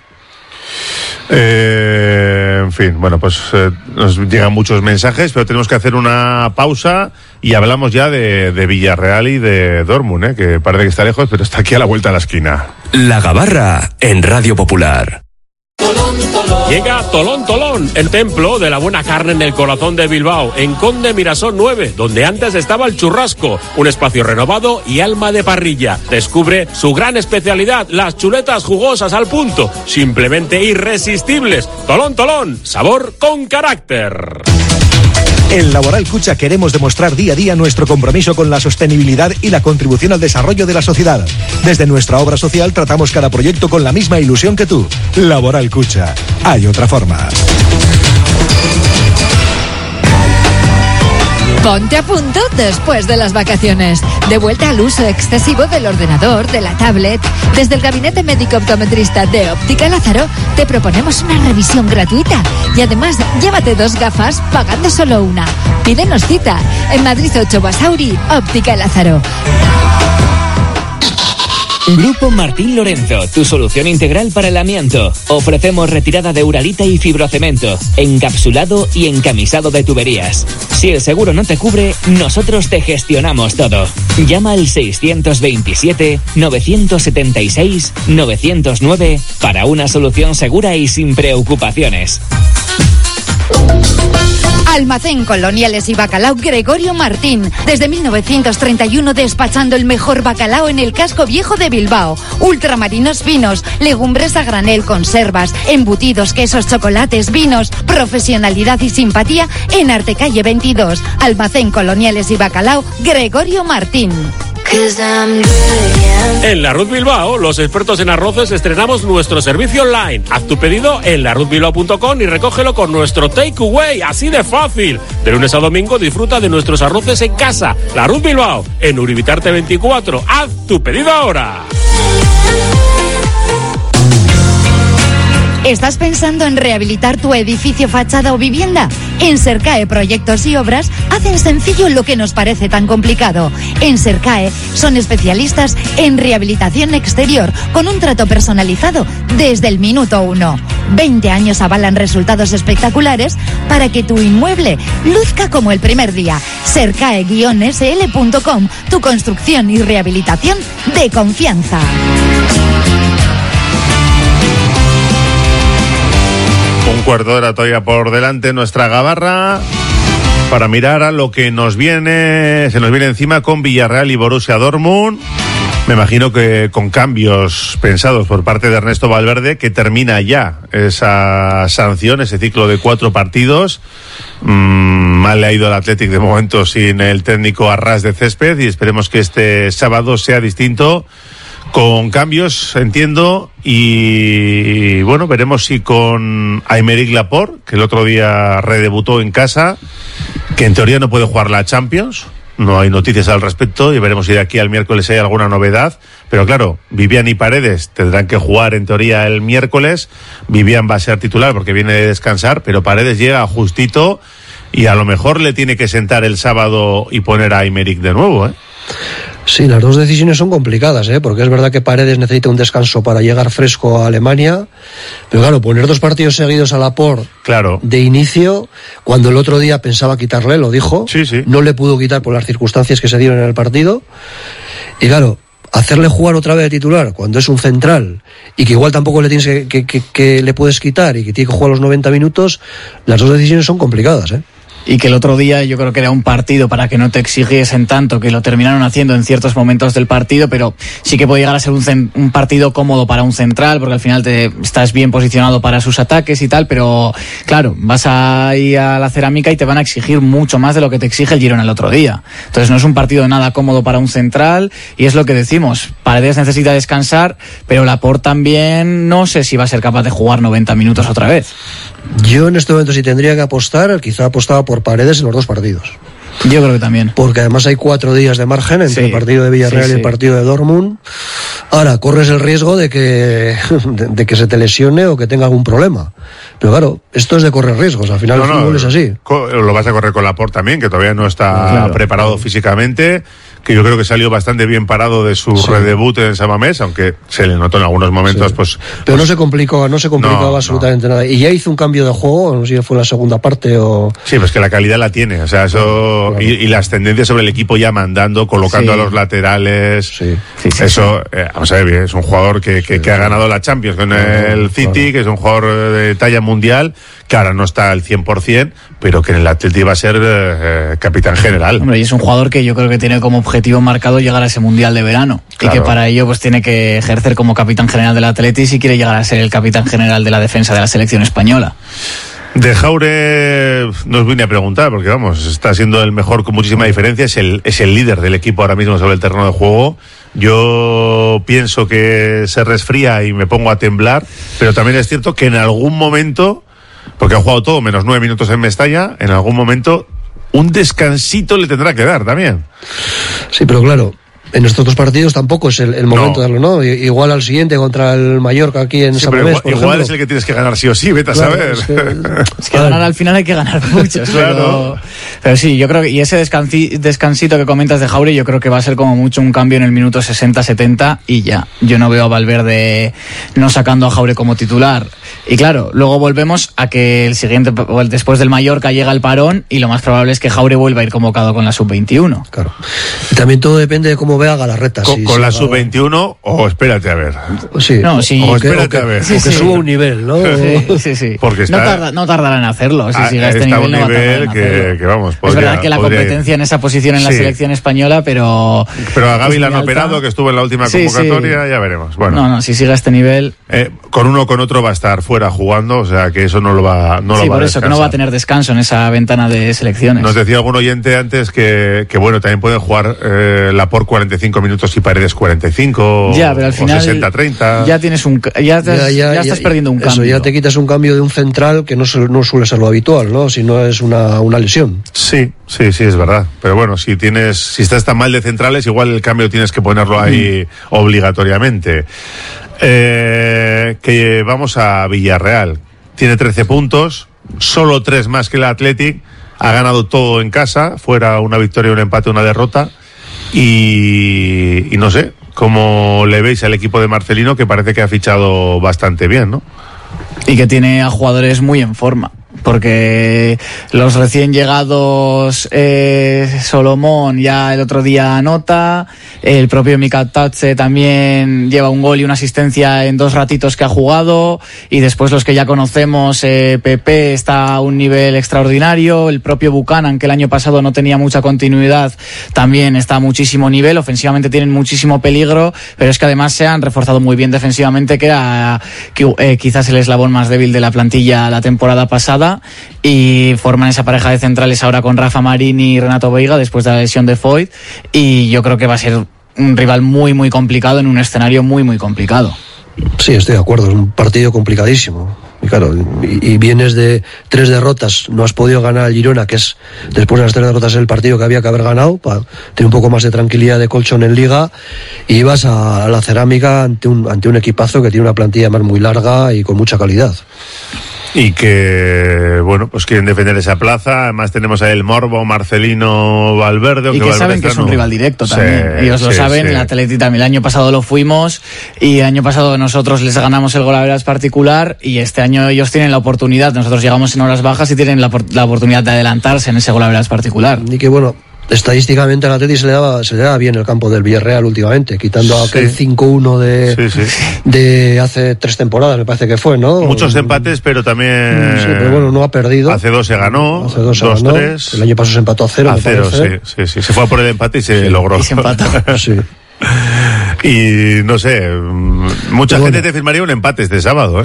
En fin, bueno, pues nos llegan muchos mensajes, pero tenemos que hacer una pausa y hablamos ya de Villarreal y de Dortmund, que parece que está lejos, pero está aquí a la vuelta de la esquina. La Gabarra en Radio Popular. Llega Tolón Tolón, el templo de la buena carne en el corazón de Bilbao, en Conde Mirasol 9, donde antes estaba el churrasco, un espacio renovado y alma de parrilla. Descubre su gran especialidad, las chuletas jugosas al punto, simplemente irresistibles. Tolón Tolón, sabor con carácter. En Laboral Cucha queremos demostrar día a día nuestro compromiso con la sostenibilidad y la contribución al desarrollo de la sociedad. Desde nuestra obra social tratamos cada proyecto con la misma ilusión que tú. Laboral Cucha. Hay otra forma. Ponte a punto después de las vacaciones. De vuelta al uso excesivo del ordenador, de la tablet. Desde el Gabinete Médico Optometrista de Óptica Lázaro te proponemos una revisión gratuita. Y además, llévate 2 gafas pagando solo una. Pídenos cita. En Madrid 8 Basauri, Óptica Lázaro. Grupo Martín Lorenzo, tu solución integral para el amianto. Ofrecemos retirada de uralita y fibrocemento, encapsulado y encamisado de tuberías. Si el seguro no te cubre, nosotros te gestionamos todo. Llama al 627-976-909 para una solución segura y sin preocupaciones. Almacén Coloniales y Bacalao Gregorio Martín. Desde 1931 despachando el mejor bacalao en el casco viejo de Bilbao. Ultramarinos finos, legumbres a granel, conservas, embutidos, quesos, chocolates, vinos. Profesionalidad y simpatía en Artecalle 22. Almacén Coloniales y Bacalao Gregorio Martín. En La Ruz Bilbao, los expertos en arroces, estrenamos nuestro servicio online. Haz tu pedido en laruzbilbao.com y recógelo con nuestro takeaway, así de fácil. De lunes a domingo disfruta de nuestros arroces en casa. La Ruz Bilbao, en Uribitarte 24. Haz tu pedido ahora. ¿Estás pensando en rehabilitar tu edificio, fachada o vivienda? En Sercae Proyectos y Obras hacen sencillo lo que nos parece tan complicado. En Sercae son especialistas en rehabilitación exterior con un trato personalizado desde el minuto 1. 20 años avalan resultados espectaculares para que tu inmueble luzca como el primer día. Sercae-sl.com, tu construcción y rehabilitación de confianza. Un cuarto de hora todavía por delante, nuestra gabarra, para mirar a lo que se nos viene encima con Villarreal y Borussia Dortmund. Me imagino que con cambios pensados por parte de Ernesto Valverde, que termina ya esa sanción, ese ciclo de 4 partidos. Mal le ha ido al Athletic de momento sin el técnico a ras de césped, y esperemos que este sábado sea distinto. Con cambios, entiendo, y bueno, veremos si con Aymeric Laporte, que el otro día redebutó en casa, que en teoría no puede jugar la Champions, no hay noticias al respecto, y veremos si de aquí al miércoles hay alguna novedad, pero claro, Vivian y Paredes tendrán que jugar en teoría el miércoles. Vivian va a ser titular porque viene de descansar, pero Paredes llega justito y a lo mejor le tiene que sentar el sábado y poner a Aymeric de nuevo, ¿eh? Sí, las dos decisiones son complicadas, porque es verdad que Paredes necesita un descanso para llegar fresco a Alemania, pero claro, poner 2 partidos seguidos a Laporte de inicio, cuando el otro día pensaba quitarle, lo dijo, no le pudo quitar por las circunstancias que se dieron en el partido, y claro, hacerle jugar otra vez de titular cuando es un central y que igual tampoco le tienes que le puedes quitar y que tiene que jugar los 90 minutos, las dos decisiones son complicadas, Y que el otro día yo creo que era un partido para que no te exigiesen tanto, que lo terminaron haciendo en ciertos momentos del partido, pero sí que puede llegar a ser un partido cómodo para un central, porque al final estás bien posicionado para sus ataques y tal, pero claro, vas a ir a la Cerámica y te van a exigir mucho más de lo que te exige el Girona el otro día. Entonces no es un partido nada cómodo para un central, y es lo que decimos, Paredes necesita descansar, pero Laporte también no sé si va a ser capaz de jugar 90 minutos otra vez. Yo en este momento, si tendría que apostar, quizá apostaba por Paredes en los 2 partidos. Yo creo que también. Porque además hay 4 días de margen entre el partido de Villarreal y el partido de Dortmund. Ahora, corres el riesgo de que se te lesione o que tenga algún problema. Pero claro, esto es de correr riesgos, al final el fútbol es así. Lo vas a correr con Laporte también, que todavía no está preparado físicamente, que yo creo que salió bastante bien parado de su redebut en San Mamés, aunque se le notó en algunos momentos, pero no se complicó absolutamente nada. Y ya hizo un cambio de juego, no sé si fue la segunda parte o... Sí, pues que la calidad la tiene, o sea, eso... Y las tendencias sobre el equipo ya mandando, colocando a los laterales. Eso, vamos a ver, es un jugador que ha ganado la Champions con el City, que es un jugador de talla mundial, que ahora no está al 100%, pero que en el Atleti va a ser capitán general. Hombre, y es un jugador que yo creo que tiene como objetivo marcado llegar a ese Mundial de verano. Y que para ello pues tiene que ejercer como capitán general del Atleti si quiere llegar a ser el capitán general de la defensa de la selección española. De Jaure nos vine a preguntar, porque vamos, está siendo el mejor con muchísima diferencia, es el líder del equipo ahora mismo sobre el terreno de juego. Yo pienso que se resfría y me pongo a temblar, pero también es cierto que en algún momento, porque ha jugado todo menos 9 minutos en Mestalla, en algún momento un descansito le tendrá que dar también. Sí, pero claro, en estos 2 partidos tampoco es el momento de darlo, ¿no? Igual al siguiente contra el Mallorca aquí en San Mamés, por igual ejemplo. Es el que tienes que ganar sí o sí, vete a saber. Es que ganar al final hay que ganar muchos, pero sí, yo creo que, y ese descansito que comentas de Jaure, yo creo que va a ser como mucho un cambio en el minuto 60-70 y ya. Yo no veo a Valverde no sacando a Jaure como titular. Y claro, luego volvemos a que el siguiente, después del Mallorca, llega el parón y lo más probable es que Jaure vuelva a ir convocado con la sub-21. Claro. Y también todo depende de cómo vea Galarreta. Con la sub-21 o espérate a ver. Sí. No, sí. O espérate a ver. O que suba un nivel, ¿no? Sí. Porque no tardará en hacerlo. Si sigue a este nivel, un no va a tardar nivel en hacerlo. que vamos. Es verdad que la competencia en esa posición en la selección española, pero a Gavi la han operado, que estuvo en la última convocatoria, ya veremos. Bueno. No, si sigue a este nivel. Con uno o con otro va a estar fuera jugando, o sea que eso no lo va a por eso, descansar. que no va a tener descanso en esa ventana de selecciones. Nos decía algún oyente antes que bueno, también pueden jugar Laporte 45 minutos y Paredes 45, ya, pero al final 60-30. Ya tienes ya estás perdiendo un cambio. Ya te quitas un cambio de un central que no suele ser lo habitual, ¿no? Si no es una lesión. Sí, es verdad. Pero bueno, si estás tan mal de centrales, igual el cambio tienes que ponerlo ahí obligatoriamente. Que vamos a Villarreal. Tiene 13 puntos, solo 3 más que el Athletic. Ha ganado todo en casa, fuera una victoria, un empate, una derrota. Y no sé cómo le veis al equipo de Marcelino, que parece que ha fichado bastante bien, ¿no? Y que tiene a jugadores muy en forma. Porque los recién llegados, Solomón ya el otro día anota, el propio Mika Tatse también lleva un gol y una asistencia en 2 ratitos que ha jugado, y después los que ya conocemos, Pepe está a un nivel extraordinario, el propio Buchanan, que el año pasado no tenía mucha continuidad, también está a muchísimo nivel, ofensivamente tienen muchísimo peligro, pero es que además se han reforzado muy bien defensivamente, que era quizás el eslabón más débil de la plantilla la temporada pasada. Y forman esa pareja de centrales ahora con Rafa Marini y Renato Veiga después de la lesión de Foyt, y yo creo que va a ser un rival muy muy complicado en un escenario muy muy complicado. Sí, estoy de acuerdo, es un partido complicadísimo. Y claro, y vienes de 3 derrotas, no has podido ganar al Girona, que es después de las 3 derrotas el partido que había que haber ganado para tener un poco más de tranquilidad de colchón en Liga, y vas a la Cerámica ante un equipazo que tiene una plantilla más muy larga y con mucha calidad. Y que, bueno, pues quieren defender esa plaza. Además tenemos ahí el morbo, Marcelino, Valverde. Y que saben que es un rival directo también. Ellos lo saben, el Atleti también. El año pasado lo fuimos, y el año pasado nosotros les ganamos el golaveraje particular, y este año ellos tienen la oportunidad. Nosotros llegamos en horas bajas y tienen la oportunidad de adelantarse en ese golaveraje particular. Y que bueno, estadísticamente al Atleti se le daba bien el campo del Villarreal últimamente, quitando aquel 5-1 de hace 3 temporadas, me parece que fue, ¿no? Muchos empates, pero también... Sí, pero bueno, no ha perdido. Hace 2 se ganó, 2-3. El año pasado se empató a 0. A 0, sí. Se fue a por el empate y se logró. Y se empató. Sí. Y no sé, mucha gente te firmaría un empate este sábado,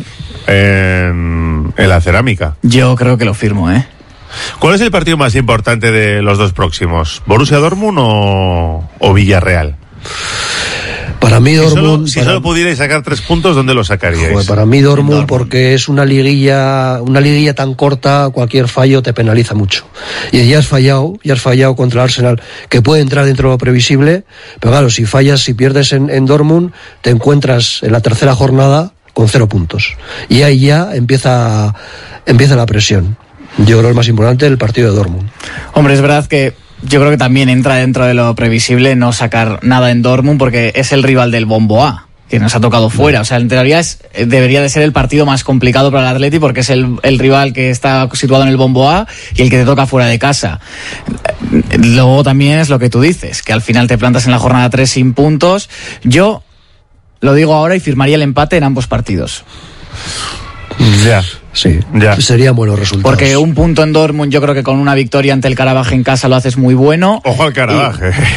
en la Cerámica. Yo creo que lo firmo, ¿Cuál es el partido más importante de los 2 próximos? ¿Borussia Dortmund o Villarreal? Para mí Dortmund... Si solo pudierais sacar 3 puntos, ¿dónde los sacaríais? Joder, para mí Dortmund, porque es una liguilla tan corta, cualquier fallo te penaliza mucho. Y ya has fallado contra el Arsenal, que puede entrar dentro de lo previsible, pero claro, si pierdes en Dortmund, te encuentras en la 3ª jornada con 0 puntos. Y ahí ya empieza la presión. Yo creo que es más importante el partido de Dortmund. Hombre, es verdad que yo creo que también entra dentro de lo previsible no sacar nada en Dortmund, porque es el rival del Bombo A, que nos ha tocado fuera. O sea, en teoría debería de ser el partido más complicado para el Atleti, porque es el rival que está situado en el Bombo A y el que te toca fuera de casa. Luego también es lo que tú dices, que al final te plantas en la jornada 3 sin puntos. Yo lo digo ahora y firmaría el empate en ambos partidos. Ya. Sí, serían buenos resultados. Porque un punto en Dortmund, yo creo que con una victoria ante el Karabaj en casa lo haces muy bueno. Ojo al Karabaj.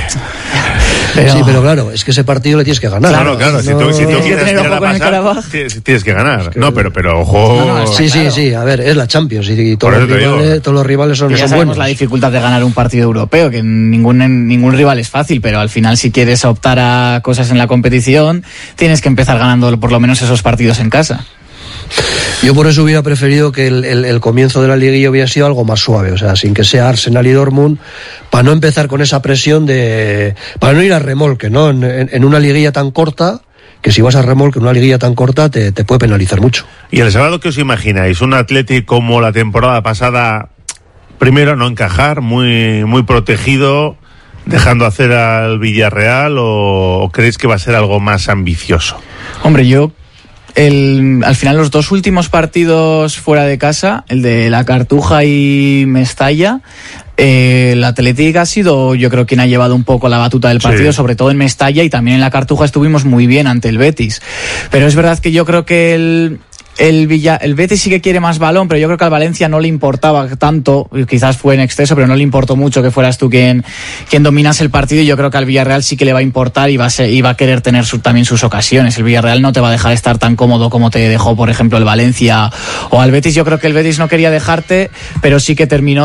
Sí, pero claro, es que ese partido le tienes que ganar. Claro. Si tú quieres tener ojo con el Karabaj, tienes que ganar. Es que... No, pero ojo. Sí. A ver, es la Champions y todos los rivales son sabemos buenos. La dificultad de ganar un partido europeo, que ningún rival es fácil, pero al final, si quieres optar a cosas en la competición, tienes que empezar ganando por lo menos esos partidos en casa. Yo por eso hubiera preferido que el comienzo de la liguilla hubiera sido algo más suave, o sea, sin que sea Arsenal y Dortmund, para no empezar con esa presión para no ir a remolque, ¿no? En una liguilla tan corta, que si vas a remolque en una liguilla tan corta te puede penalizar mucho. ¿Y el sábado qué os imagináis? ¿Un Athletic como la temporada pasada, primero no encajar, muy, muy protegido, dejando hacer al Villarreal, o creéis que va a ser algo más ambicioso? Hombre, yo Al final los 2 últimos partidos fuera de casa, el de la Cartuja y Mestalla, el Atlético ha sido, yo creo, quien ha llevado un poco la batuta del partido, sobre todo en Mestalla, y también en la Cartuja estuvimos muy bien ante el Betis. Pero es verdad que yo creo que el Betis sí que quiere más balón, pero yo creo que al Valencia no le importaba tanto, quizás fue en exceso, pero no le importó mucho que fueras tú quien dominase el partido, y yo creo que al Villarreal sí que le va a importar y va a querer tener también sus ocasiones. El Villarreal no te va a dejar estar tan cómodo como te dejó, por ejemplo, el Valencia o al Betis. Yo creo que el Betis no quería dejarte, pero sí que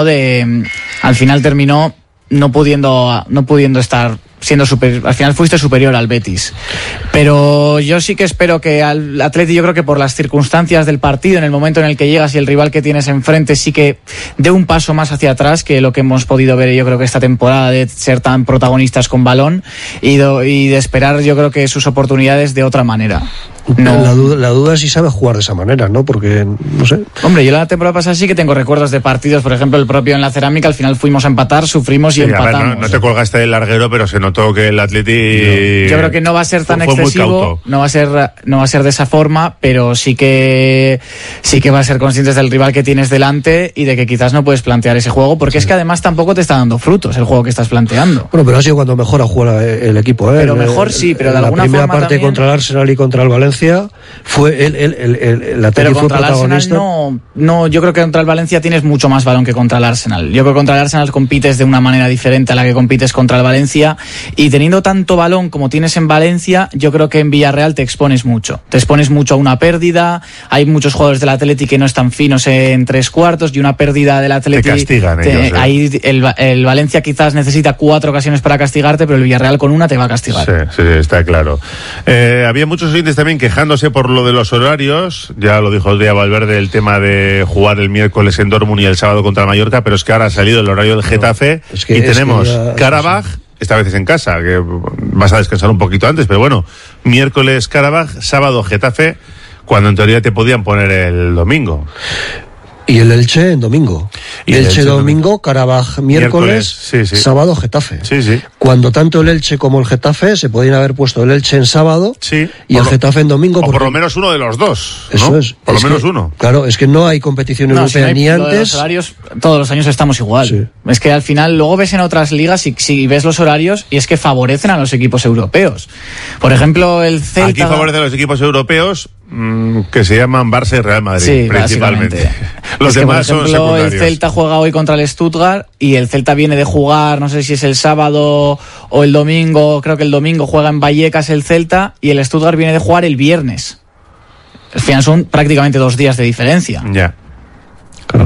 al final terminó no pudiendo estar siendo superior. Al final fuiste superior al Betis, pero yo sí que espero que al Atleti, yo creo que por las circunstancias del partido, en el momento en el que llegas y el rival que tienes enfrente, sí que dé un paso más hacia atrás que lo que hemos podido ver, yo creo que esta temporada, de ser tan protagonistas con balón y de esperar, yo creo que sus oportunidades de otra manera. No. La duda es si sabe jugar de esa manera, ¿no? Porque, no sé. Hombre, yo la temporada pasada sí que tengo recuerdos de partidos, por ejemplo, el propio en la Cerámica, al final fuimos a empatar, sufrimos y empatamos. A ver, no te colgaste del larguero, pero se notó que el Atleti... Yo creo que no va a ser tan excesivo, no va a ser de esa forma, pero sí que va a ser conscientes del rival que tienes delante y de que quizás no puedes plantear ese juego, porque es que además tampoco te está dando frutos el juego que estás planteando. Bueno, pero ha sido cuando mejor ha jugado el equipo, ¿eh? Pero mejor sí, pero de alguna forma la primera parte también... contra el Arsenal y contra el Valencia fue el Atleti, pero fue contra el protagonista. Arsenal no, yo creo que contra el Valencia tienes mucho más balón que contra el Arsenal. Yo creo que contra el Arsenal compites de una manera diferente a la que compites contra el Valencia, y teniendo tanto balón como tienes en Valencia, yo creo que en Villarreal te expones mucho a una pérdida. Hay muchos jugadores del Atleti que no están finos en 3/4, y una pérdida del Atleti te castigan ellos, ahí el Valencia quizás necesita 4 ocasiones para castigarte, pero el Villarreal con una te va a castigar. Sí, está claro. Había muchos oyentes también quejándose por lo de los horarios. Ya lo dijo el día Valverde, el tema de jugar el miércoles en Dortmund y el sábado contra Mallorca, pero es que ahora ha salido el horario del Getafe y tenemos Karabaj, esta vez es en casa, que vas a descansar un poquito antes, pero bueno, miércoles Karabaj, sábado Getafe, cuando en teoría te podían poner el domingo. Y el Elche en domingo. Y el Elche domingo, Karabaj miércoles, sí. sábado Getafe. Sí. Cuando tanto el Elche como el Getafe se podían haber puesto el Elche en sábado y el Getafe en domingo. O por lo menos uno de los dos, ¿no? Eso es. Por lo menos uno. Claro, es que no hay competición europea ni antes. Los horarios, todos los años estamos igual. Sí. Es que al final luego ves en otras ligas y si ves los horarios, y es que favorecen a los equipos europeos. Por ejemplo, el Celta... Aquí favorecen a los equipos europeos que se llaman Barça y Real Madrid, principalmente. Los demás son secundarios. El Celta juega hoy contra el Stuttgart y el Celta viene de jugar, no sé si es el sábado o el domingo, creo que el domingo juega en Vallecas el Celta, y el Stuttgart viene de jugar el viernes. Al final son prácticamente 2 días de diferencia. Ya. Claro,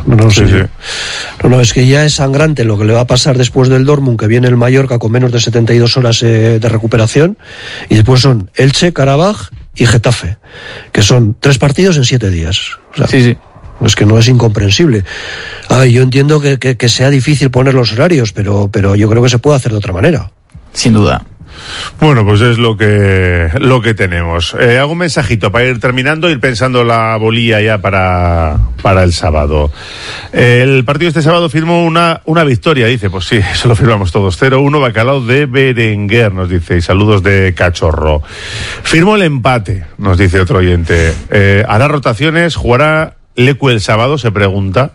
no, es que ya es sangrante lo que le va a pasar después del Dortmund, que viene el Mallorca con menos de 72 horas de recuperación, y después son Elche, Karabaj y Getafe, que son 3 partidos en 7 días. O sea, sí. Es que no es incomprensible. Yo entiendo que sea difícil poner los horarios, pero yo creo que se puede hacer de otra manera. Sin duda. Bueno, pues es lo que tenemos. Hago un mensajito para ir terminando, ir pensando la bolilla ya para el sábado. El partido este sábado firmó una victoria, dice, pues sí, eso lo firmamos todos. 0-1, Bacalao de Berenguer, nos dice, y saludos de Cachorro. Firmó el empate, nos dice otro oyente. Hará rotaciones, jugará Lecu el sábado, se pregunta.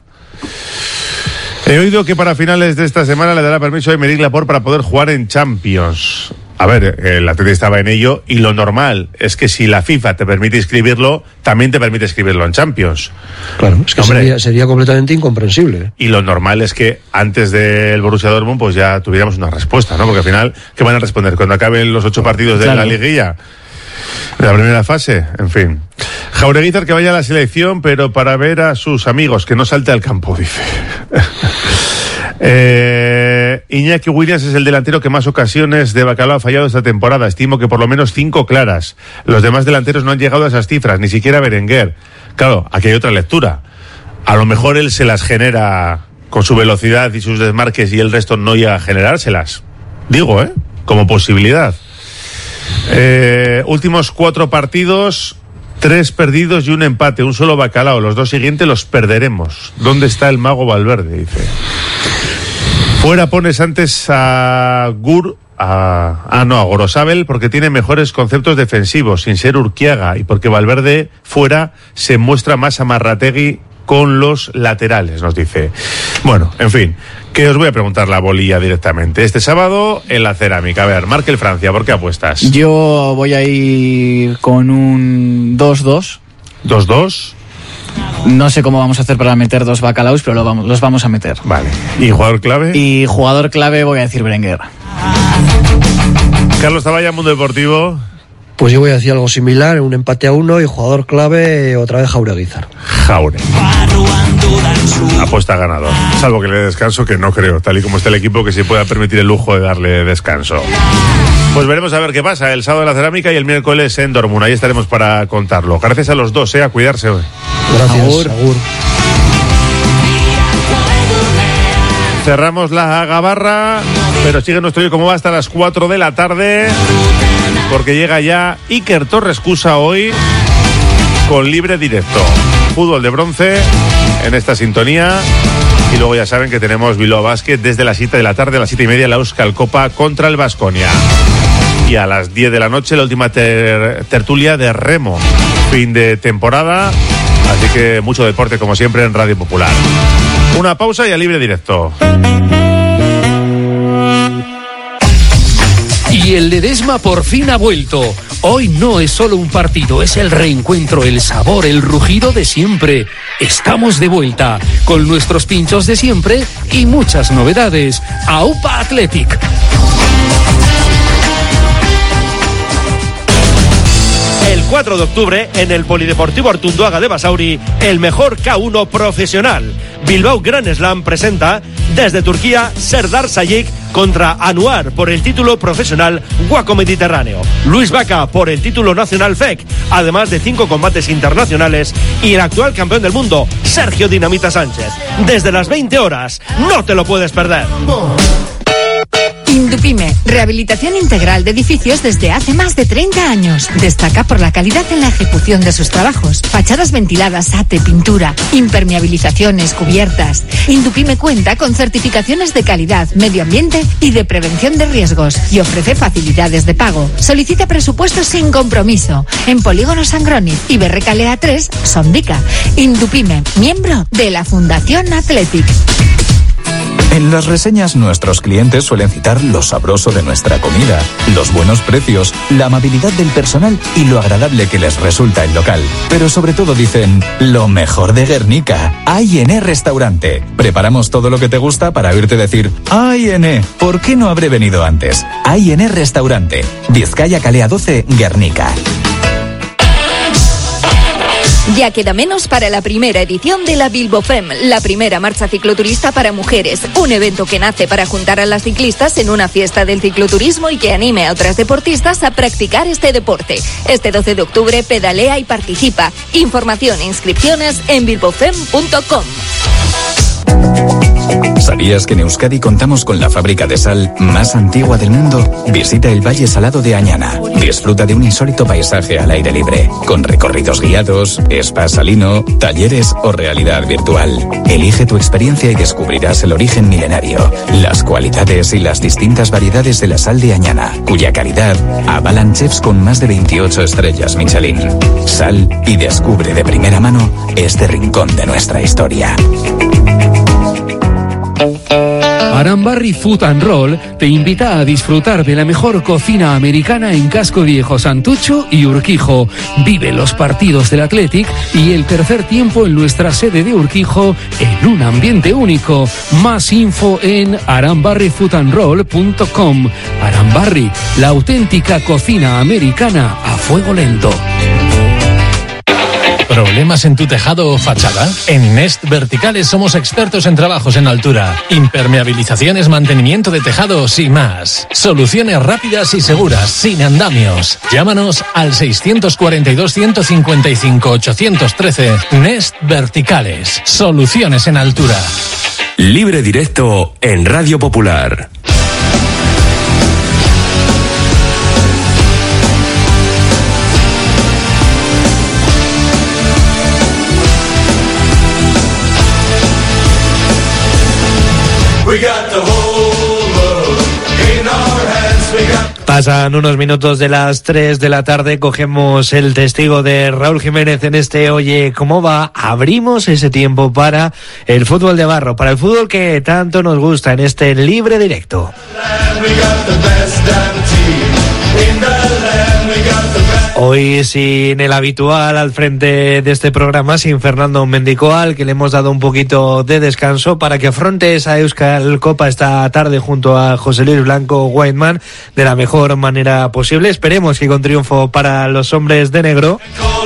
He oído que para finales de esta semana le dará permiso a Aymeric Laporte para poder jugar en Champions. A ver, el Atleti estaba en ello, y lo normal es que si la FIFA te permite inscribirlo, también te permite inscribirlo en Champions. Claro, es que sería completamente incomprensible. Y lo normal es que antes del Borussia Dortmund pues ya tuviéramos una respuesta, ¿no? Porque al final, ¿qué van a responder? Cuando acaben los 8 partidos de la liguilla, de la primera fase, en fin. Jaureguizar que vaya a la selección, pero para ver a sus amigos, que no salte al campo, dice. Iñaki Williams es el delantero que más ocasiones de Bacalao ha fallado esta temporada. Estimo que por lo menos 5 claras. Los demás delanteros no han llegado a esas cifras, ni siquiera Berenguer. Claro, aquí hay otra lectura. A lo mejor él se las genera con su velocidad y sus desmarques, y el resto no llega a generárselas. Digo, como posibilidad. Últimos 4 partidos, 3 perdidos y 1 empate, un solo Bacalao. Los 2 siguientes los perderemos. ¿Dónde está el mago Valverde? Dice. Fuera pones antes a a Gorosabel porque tiene mejores conceptos defensivos, sin ser Urquiaga, y porque Valverde fuera se muestra más Amarrategui con los laterales, nos dice. Bueno, en fin, que os voy a preguntar la bolilla directamente. Este sábado en la Cerámica. A ver, Markel Francia, ¿por qué apuestas? Yo voy a ir con un 2-2. ¿2-2? No sé cómo vamos a hacer para meter 2 bacalaos, pero los vamos a meter. Vale. ¿Y jugador clave? Y jugador clave voy a decir Berenguer. Carlos Zavalla, Mundo Deportivo. Pues yo voy a decir algo similar, un empate a 1 y jugador clave otra vez Jaureguizar. Jauregui. Apuesta ganador. Salvo que le dé descanso, que no creo, tal y como está el equipo, que se pueda permitir el lujo de darle descanso. Pues veremos a ver qué pasa el sábado en la Cerámica y el miércoles en Dortmund. Ahí estaremos para contarlo. Gracias a los dos, a cuidarse hoy. Gracias. Agur. Cerramos la gabarra, pero sigue nuestro día como va hasta las 4 de la tarde, porque llega ya Iker Torrescusa hoy con Libre Directo. Fútbol de bronce en esta sintonía. Y luego ya saben que tenemos Bilbao Basket desde las 7 de la tarde a las 7:30 la Euskal Copa contra el Baskonia. Y a las 10 de la noche la última tertulia de remo. Fin de temporada. Así que mucho deporte como siempre en Radio Popular. Una pausa y a Libre Directo. Y el Ledesma por fin ha vuelto. Hoy no es solo un partido, es el reencuentro, el sabor, el rugido de siempre. Estamos de vuelta con nuestros pinchos de siempre y muchas novedades. AUPA Athletic. El 4 de octubre, en el Polideportivo Artunduaga de Basauri, el mejor K1 profesional. Bilbao Grand Slam presenta desde Turquía Serdar Sayık contra Anuar por el título profesional Waco Mediterráneo. Luis Vaca por el título nacional FEC, además de 5 combates internacionales, y el actual campeón del mundo, Sergio Dinamita Sánchez. Desde las 20 horas, no te lo puedes perder. Indupime, rehabilitación integral de edificios desde hace más de 30 años. Destaca por la calidad en la ejecución de sus trabajos. Fachadas ventiladas, ate, pintura, impermeabilizaciones, cubiertas. Indupime cuenta con certificaciones de calidad, medio ambiente y de prevención de riesgos y ofrece facilidades de pago. Solicita presupuestos sin compromiso en Polígono Sangroni y Berrecalea 3, Sondica. Indupime, miembro de la Fundación Athletic. En las reseñas nuestros clientes suelen citar lo sabroso de nuestra comida, los buenos precios, la amabilidad del personal y lo agradable que les resulta el local. Pero sobre todo dicen, lo mejor de Guernica, A&E Restaurante. Preparamos todo lo que te gusta para oírte decir, A&E, ¿por qué no habré venido antes? A&E Restaurante, Vizcaya Calea 12, Guernica. Ya queda menos para la primera edición de la Bilbao Fem, la primera marcha cicloturista para mujeres. Un evento que nace para juntar a las ciclistas en una fiesta del cicloturismo y que anime a otras deportistas a practicar este deporte. Este 12 de octubre pedalea y participa. Información e inscripciones en bilbaofem.com. ¿Sabías que en Euskadi contamos con la fábrica de sal más antigua del mundo? Visita el Valle Salado de Añana. Disfruta de un insólito paisaje al aire libre, con recorridos guiados, spa salino, talleres o realidad virtual. Elige tu experiencia y descubrirás el origen milenario, las cualidades y las distintas variedades de la sal de Añana, cuya calidad avalan chefs con más de 28 estrellas Michelin. Sal y descubre de primera mano este rincón de nuestra historia. Arambarri Food and Roll te invita a disfrutar de la mejor cocina americana en Casco Viejo, Santucho y Urquijo. Vive los partidos del Athletic y el tercer tiempo en nuestra sede de Urquijo en un ambiente único. Más info en arambarrifoodandroll.com. Arambarri, la auténtica cocina americana a fuego lento. ¿Problemas en tu tejado o fachada? En Nest Verticales somos expertos en trabajos en altura, impermeabilizaciones, mantenimiento de tejados y más. Soluciones rápidas y seguras, sin andamios. Llámanos al 642-155-813. Nest Verticales. Soluciones en altura. Libre Directo en Radio Popular. We got the whole world in our hands. Pasan unos minutos de las 3 de la tarde, cogemos el testigo de Raúl Jiménez en este Oye ¿Cómo va? Abrimos ese tiempo para el fútbol de barro, para el fútbol que tanto nos gusta en este libre directo. Hoy sin el habitual al frente de este programa, sin Fernando Mendicoa, al que le hemos dado un poquito de descanso para que afronte esa Euskal Copa esta tarde junto a José Luis Blanco Whiteman de la mejor manera posible. Esperemos que con triunfo para los hombres de negro,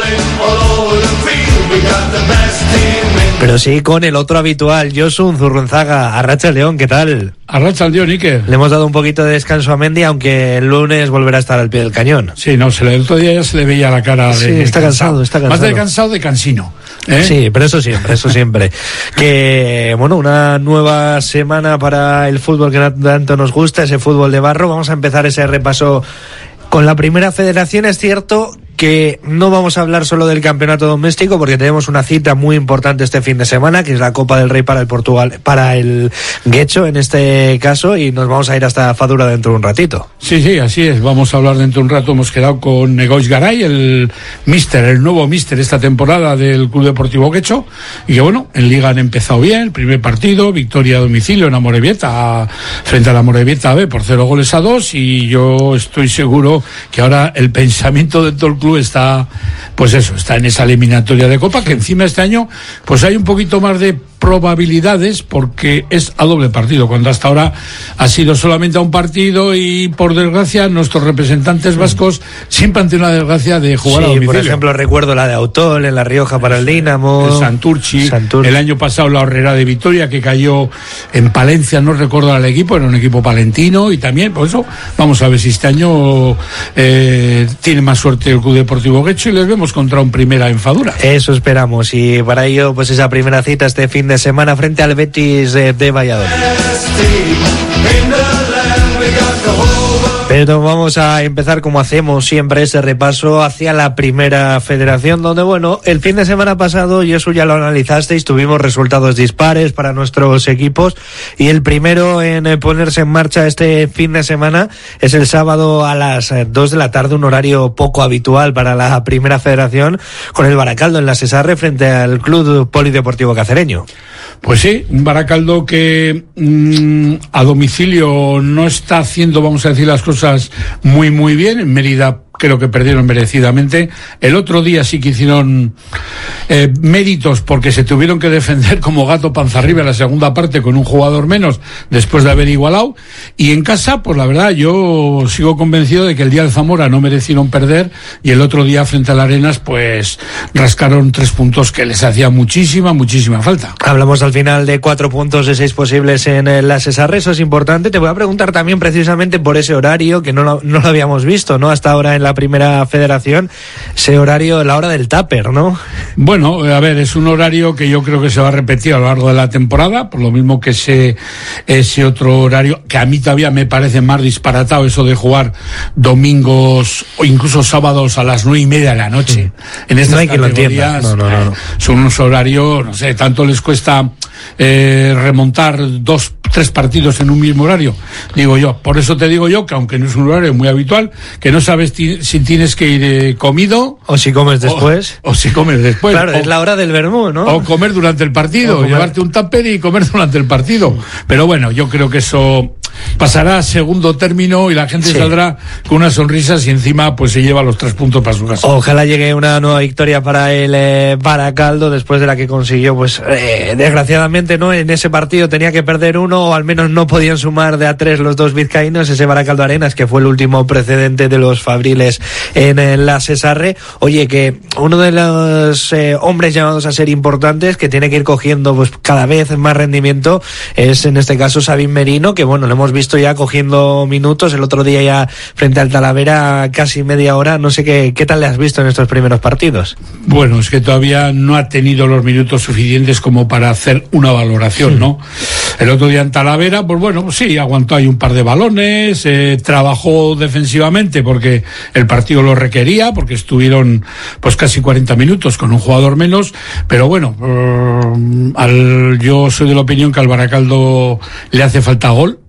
pero sí con el otro habitual, Josun Zurrunzaga. Arratsaldeon, ¿qué tal? Arratsaldeon, Iker. Le hemos dado un poquito de descanso a Mendy, aunque el lunes volverá a estar al pie del cañón. Sí, no, el otro día ya se le veía la cara de... Sí, está cansado. Más de cansado de cansino. Sí, pero eso siempre. Que, bueno, una nueva semana para el fútbol que tanto nos gusta, ese fútbol de barro. Vamos a empezar ese repaso con la primera federación. Es cierto que no vamos a hablar solo del campeonato doméstico, porque tenemos una cita muy importante este fin de semana, que es la Copa del Rey para el Portugal, para el Guecho en este caso, y nos vamos a ir hasta Fadura dentro de un ratito. Sí, así es. Vamos a hablar dentro de un rato. Hemos quedado con Egoitz Garay, el nuevo míster esta temporada del Club Deportivo Guecho, y que bueno, en Liga han empezado bien. Primer partido, victoria a domicilio en Amorebieta frente a la Amorebieta B por 0-2, y yo estoy seguro que ahora el pensamiento de todo el club está en esa eliminatoria de Copa, que encima este año pues hay un poquito más de probabilidades, porque es a doble partido, cuando hasta ahora ha sido solamente a un partido, y por desgracia nuestros representantes vascos siempre han tenido la desgracia de jugar a domicilio. Por ejemplo, recuerdo la de Autol en La Rioja para el Dinamo, el Santurchi. El año pasado la Horrera de Vitoria, que cayó en Palencia, no recuerdo al equipo, era un equipo palentino, y también por eso vamos a ver si este año tiene más suerte el Club Deportivo Guecho y les vemos contra un Primera en Fadura. Eso esperamos, y para ello pues esa primera cita este fin de semana frente al Betis de Valladolid. Pero vamos a empezar, como hacemos siempre, ese repaso hacia la primera federación, donde, bueno, el fin de semana pasado, y eso ya lo analizasteis, tuvimos resultados dispares para nuestros equipos, y el primero en ponerse en marcha este fin de semana es el sábado a las 2 de la tarde, un horario poco habitual para la primera federación, con el Baracaldo en la Sesarre frente al Club Polideportivo Cacereño. Pues sí, un Baracaldo que a domicilio no está haciendo, vamos a decir, las cosas muy bien. En Mérida creo que perdieron merecidamente. El otro día sí que hicieron méritos, porque se tuvieron que defender como gato panza arriba en la segunda parte con un jugador menos después de haber igualado. Y en casa, pues la verdad, yo sigo convencido de que el día de Zamora no merecieron perder, y el otro día frente al Arenas pues rascaron 3 puntos que les hacía muchísima falta. Hablamos al final de 4 puntos de 6 posibles en la Sesarre, eso es importante. Te voy a preguntar también precisamente por ese horario que no lo habíamos visto, ¿no? Hasta ahora en la primera federación, ese horario, la hora del tupper, ¿no? Bueno, a ver, es un horario que yo creo que se va a repetir a lo largo de la temporada, por lo mismo que ese otro horario, que a mí todavía me parece más disparatado, eso de jugar domingos o incluso sábados a las 9:30 de la noche. En estas no hay categorías, que lo entienda. Son unos horarios, no sé, tanto les cuesta remontar 2-3 partidos en un mismo horario, digo yo. Por eso te digo yo que, aunque no es un horario muy habitual, que no sabes si tienes que ir comido o si comes después, o si comes después. Claro, es la hora del vermú, ¿no? O comer durante el partido, llevarte un tupper y comer durante el partido. Pero bueno, yo creo que eso pasará a segundo término y la gente saldrá con unas sonrisas, y encima pues se lleva los 3 puntos para su casa. Ojalá llegue una nueva victoria para el Baracaldo, después de la que consiguió, pues desgraciadamente, ¿no? En ese partido tenía que perder uno, o al menos no podían sumar de a 3 los dos vizcaínos, ese Baracaldo Arenas, que fue el último precedente de los Fabriles en la Sesarre. Oye, que uno de los hombres llamados a ser importantes, que tiene que ir cogiendo pues cada vez más rendimiento, es en este caso Sabin Merino, que bueno, lo hemos visto ya cogiendo minutos, el otro día ya frente al Talavera casi media hora. No sé qué tal le has visto en estos primeros partidos. Bueno, es que todavía no ha tenido los minutos suficientes como para hacer una valoración, ¿no? El otro día en Talavera, pues bueno, pues sí, aguantó ahí un par de balones, trabajó defensivamente porque el partido lo requería, porque estuvieron pues casi 40 minutos con un jugador menos, pero bueno, yo soy de la opinión que al Baracaldo le hace falta gol.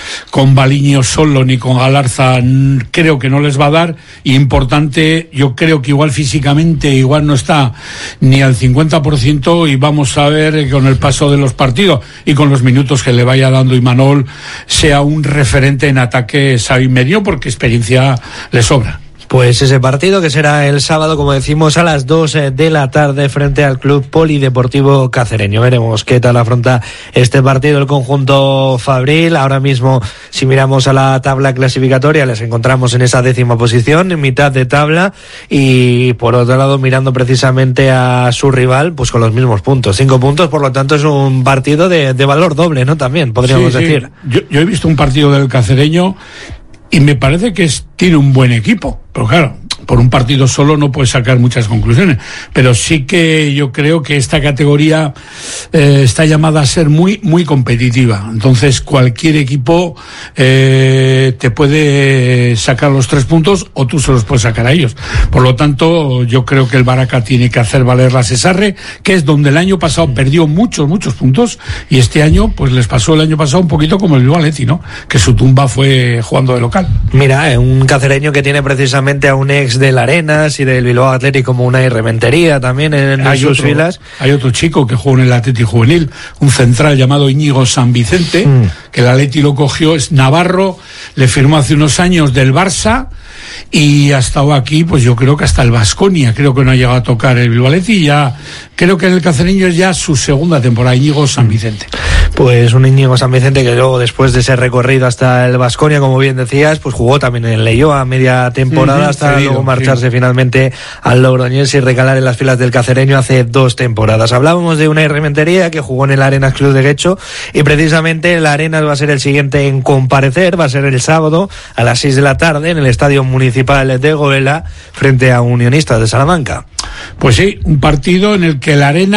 con Baliño solo ni con Galarza creo que no les va a dar. Y importante, yo creo que igual físicamente igual no está ni al 50%, y vamos a ver que con el paso de los partidos y con los minutos que le vaya dando Imanol sea un referente en ataque Xavi Medio, porque experiencia le sobra. Pues ese partido que será el sábado, como decimos, a las 2 de la tarde frente al Club Polideportivo Cacereño. Veremos qué tal afronta este partido el conjunto fabril. Ahora mismo, si miramos a la tabla clasificatoria, les encontramos en esa 10ª posición, en mitad de tabla, y por otro lado, mirando precisamente a su rival, pues con los mismos puntos, 5 puntos, por lo tanto es un partido de valor doble, ¿no? También, podríamos decir. Yo he visto un partido del Cacereño y me parece que tiene un buen equipo, pero claro, por un partido solo no puedes sacar muchas conclusiones, pero sí que yo creo que esta categoría está llamada a ser muy, muy competitiva. Entonces cualquier equipo te puede sacar los 3 puntos o tú se los puedes sacar a ellos. Por lo tanto, yo creo que el Baraca tiene que hacer valer la Cesarre, que es donde el año pasado perdió muchos puntos, y este año pues les pasó el año pasado un poquito como el Bilbao Athletic, ¿no? Que su tumba fue jugando de local. Mira, un cacereño que tiene precisamente a un ex del Arenas y del Bilbao Athletic como una Rementería también en sus filas. Hay otro chico que jugó en el Athletic juvenil, un central llamado Íñigo San Vicente, que el Athletic lo cogió, es navarro, le firmó hace unos años del Barça y ha estado aquí, pues yo creo que hasta el Baskonia, creo que no ha llegado a tocar el Bilbao Athletic, y ya creo que en el Cacereño es ya su segunda temporada, Íñigo San Vicente. Pues un Íñigo San Vicente que luego, después de ese recorrido hasta el Baskonia, como bien decías, pues jugó también en el Leioa media temporada, hasta luego marcharse finalmente al Logroñés y recalar en las filas del Cacereño hace 2 temporadas. Hablábamos de una Rementería que jugó en el Arenas Club de Guecho, y precisamente el Arenas va a ser el siguiente en comparecer, va a ser el sábado a las 6 de la tarde en el Estadio Municipal de Goela frente a Unionistas de Salamanca. Pues sí, un partido en el que el Arenas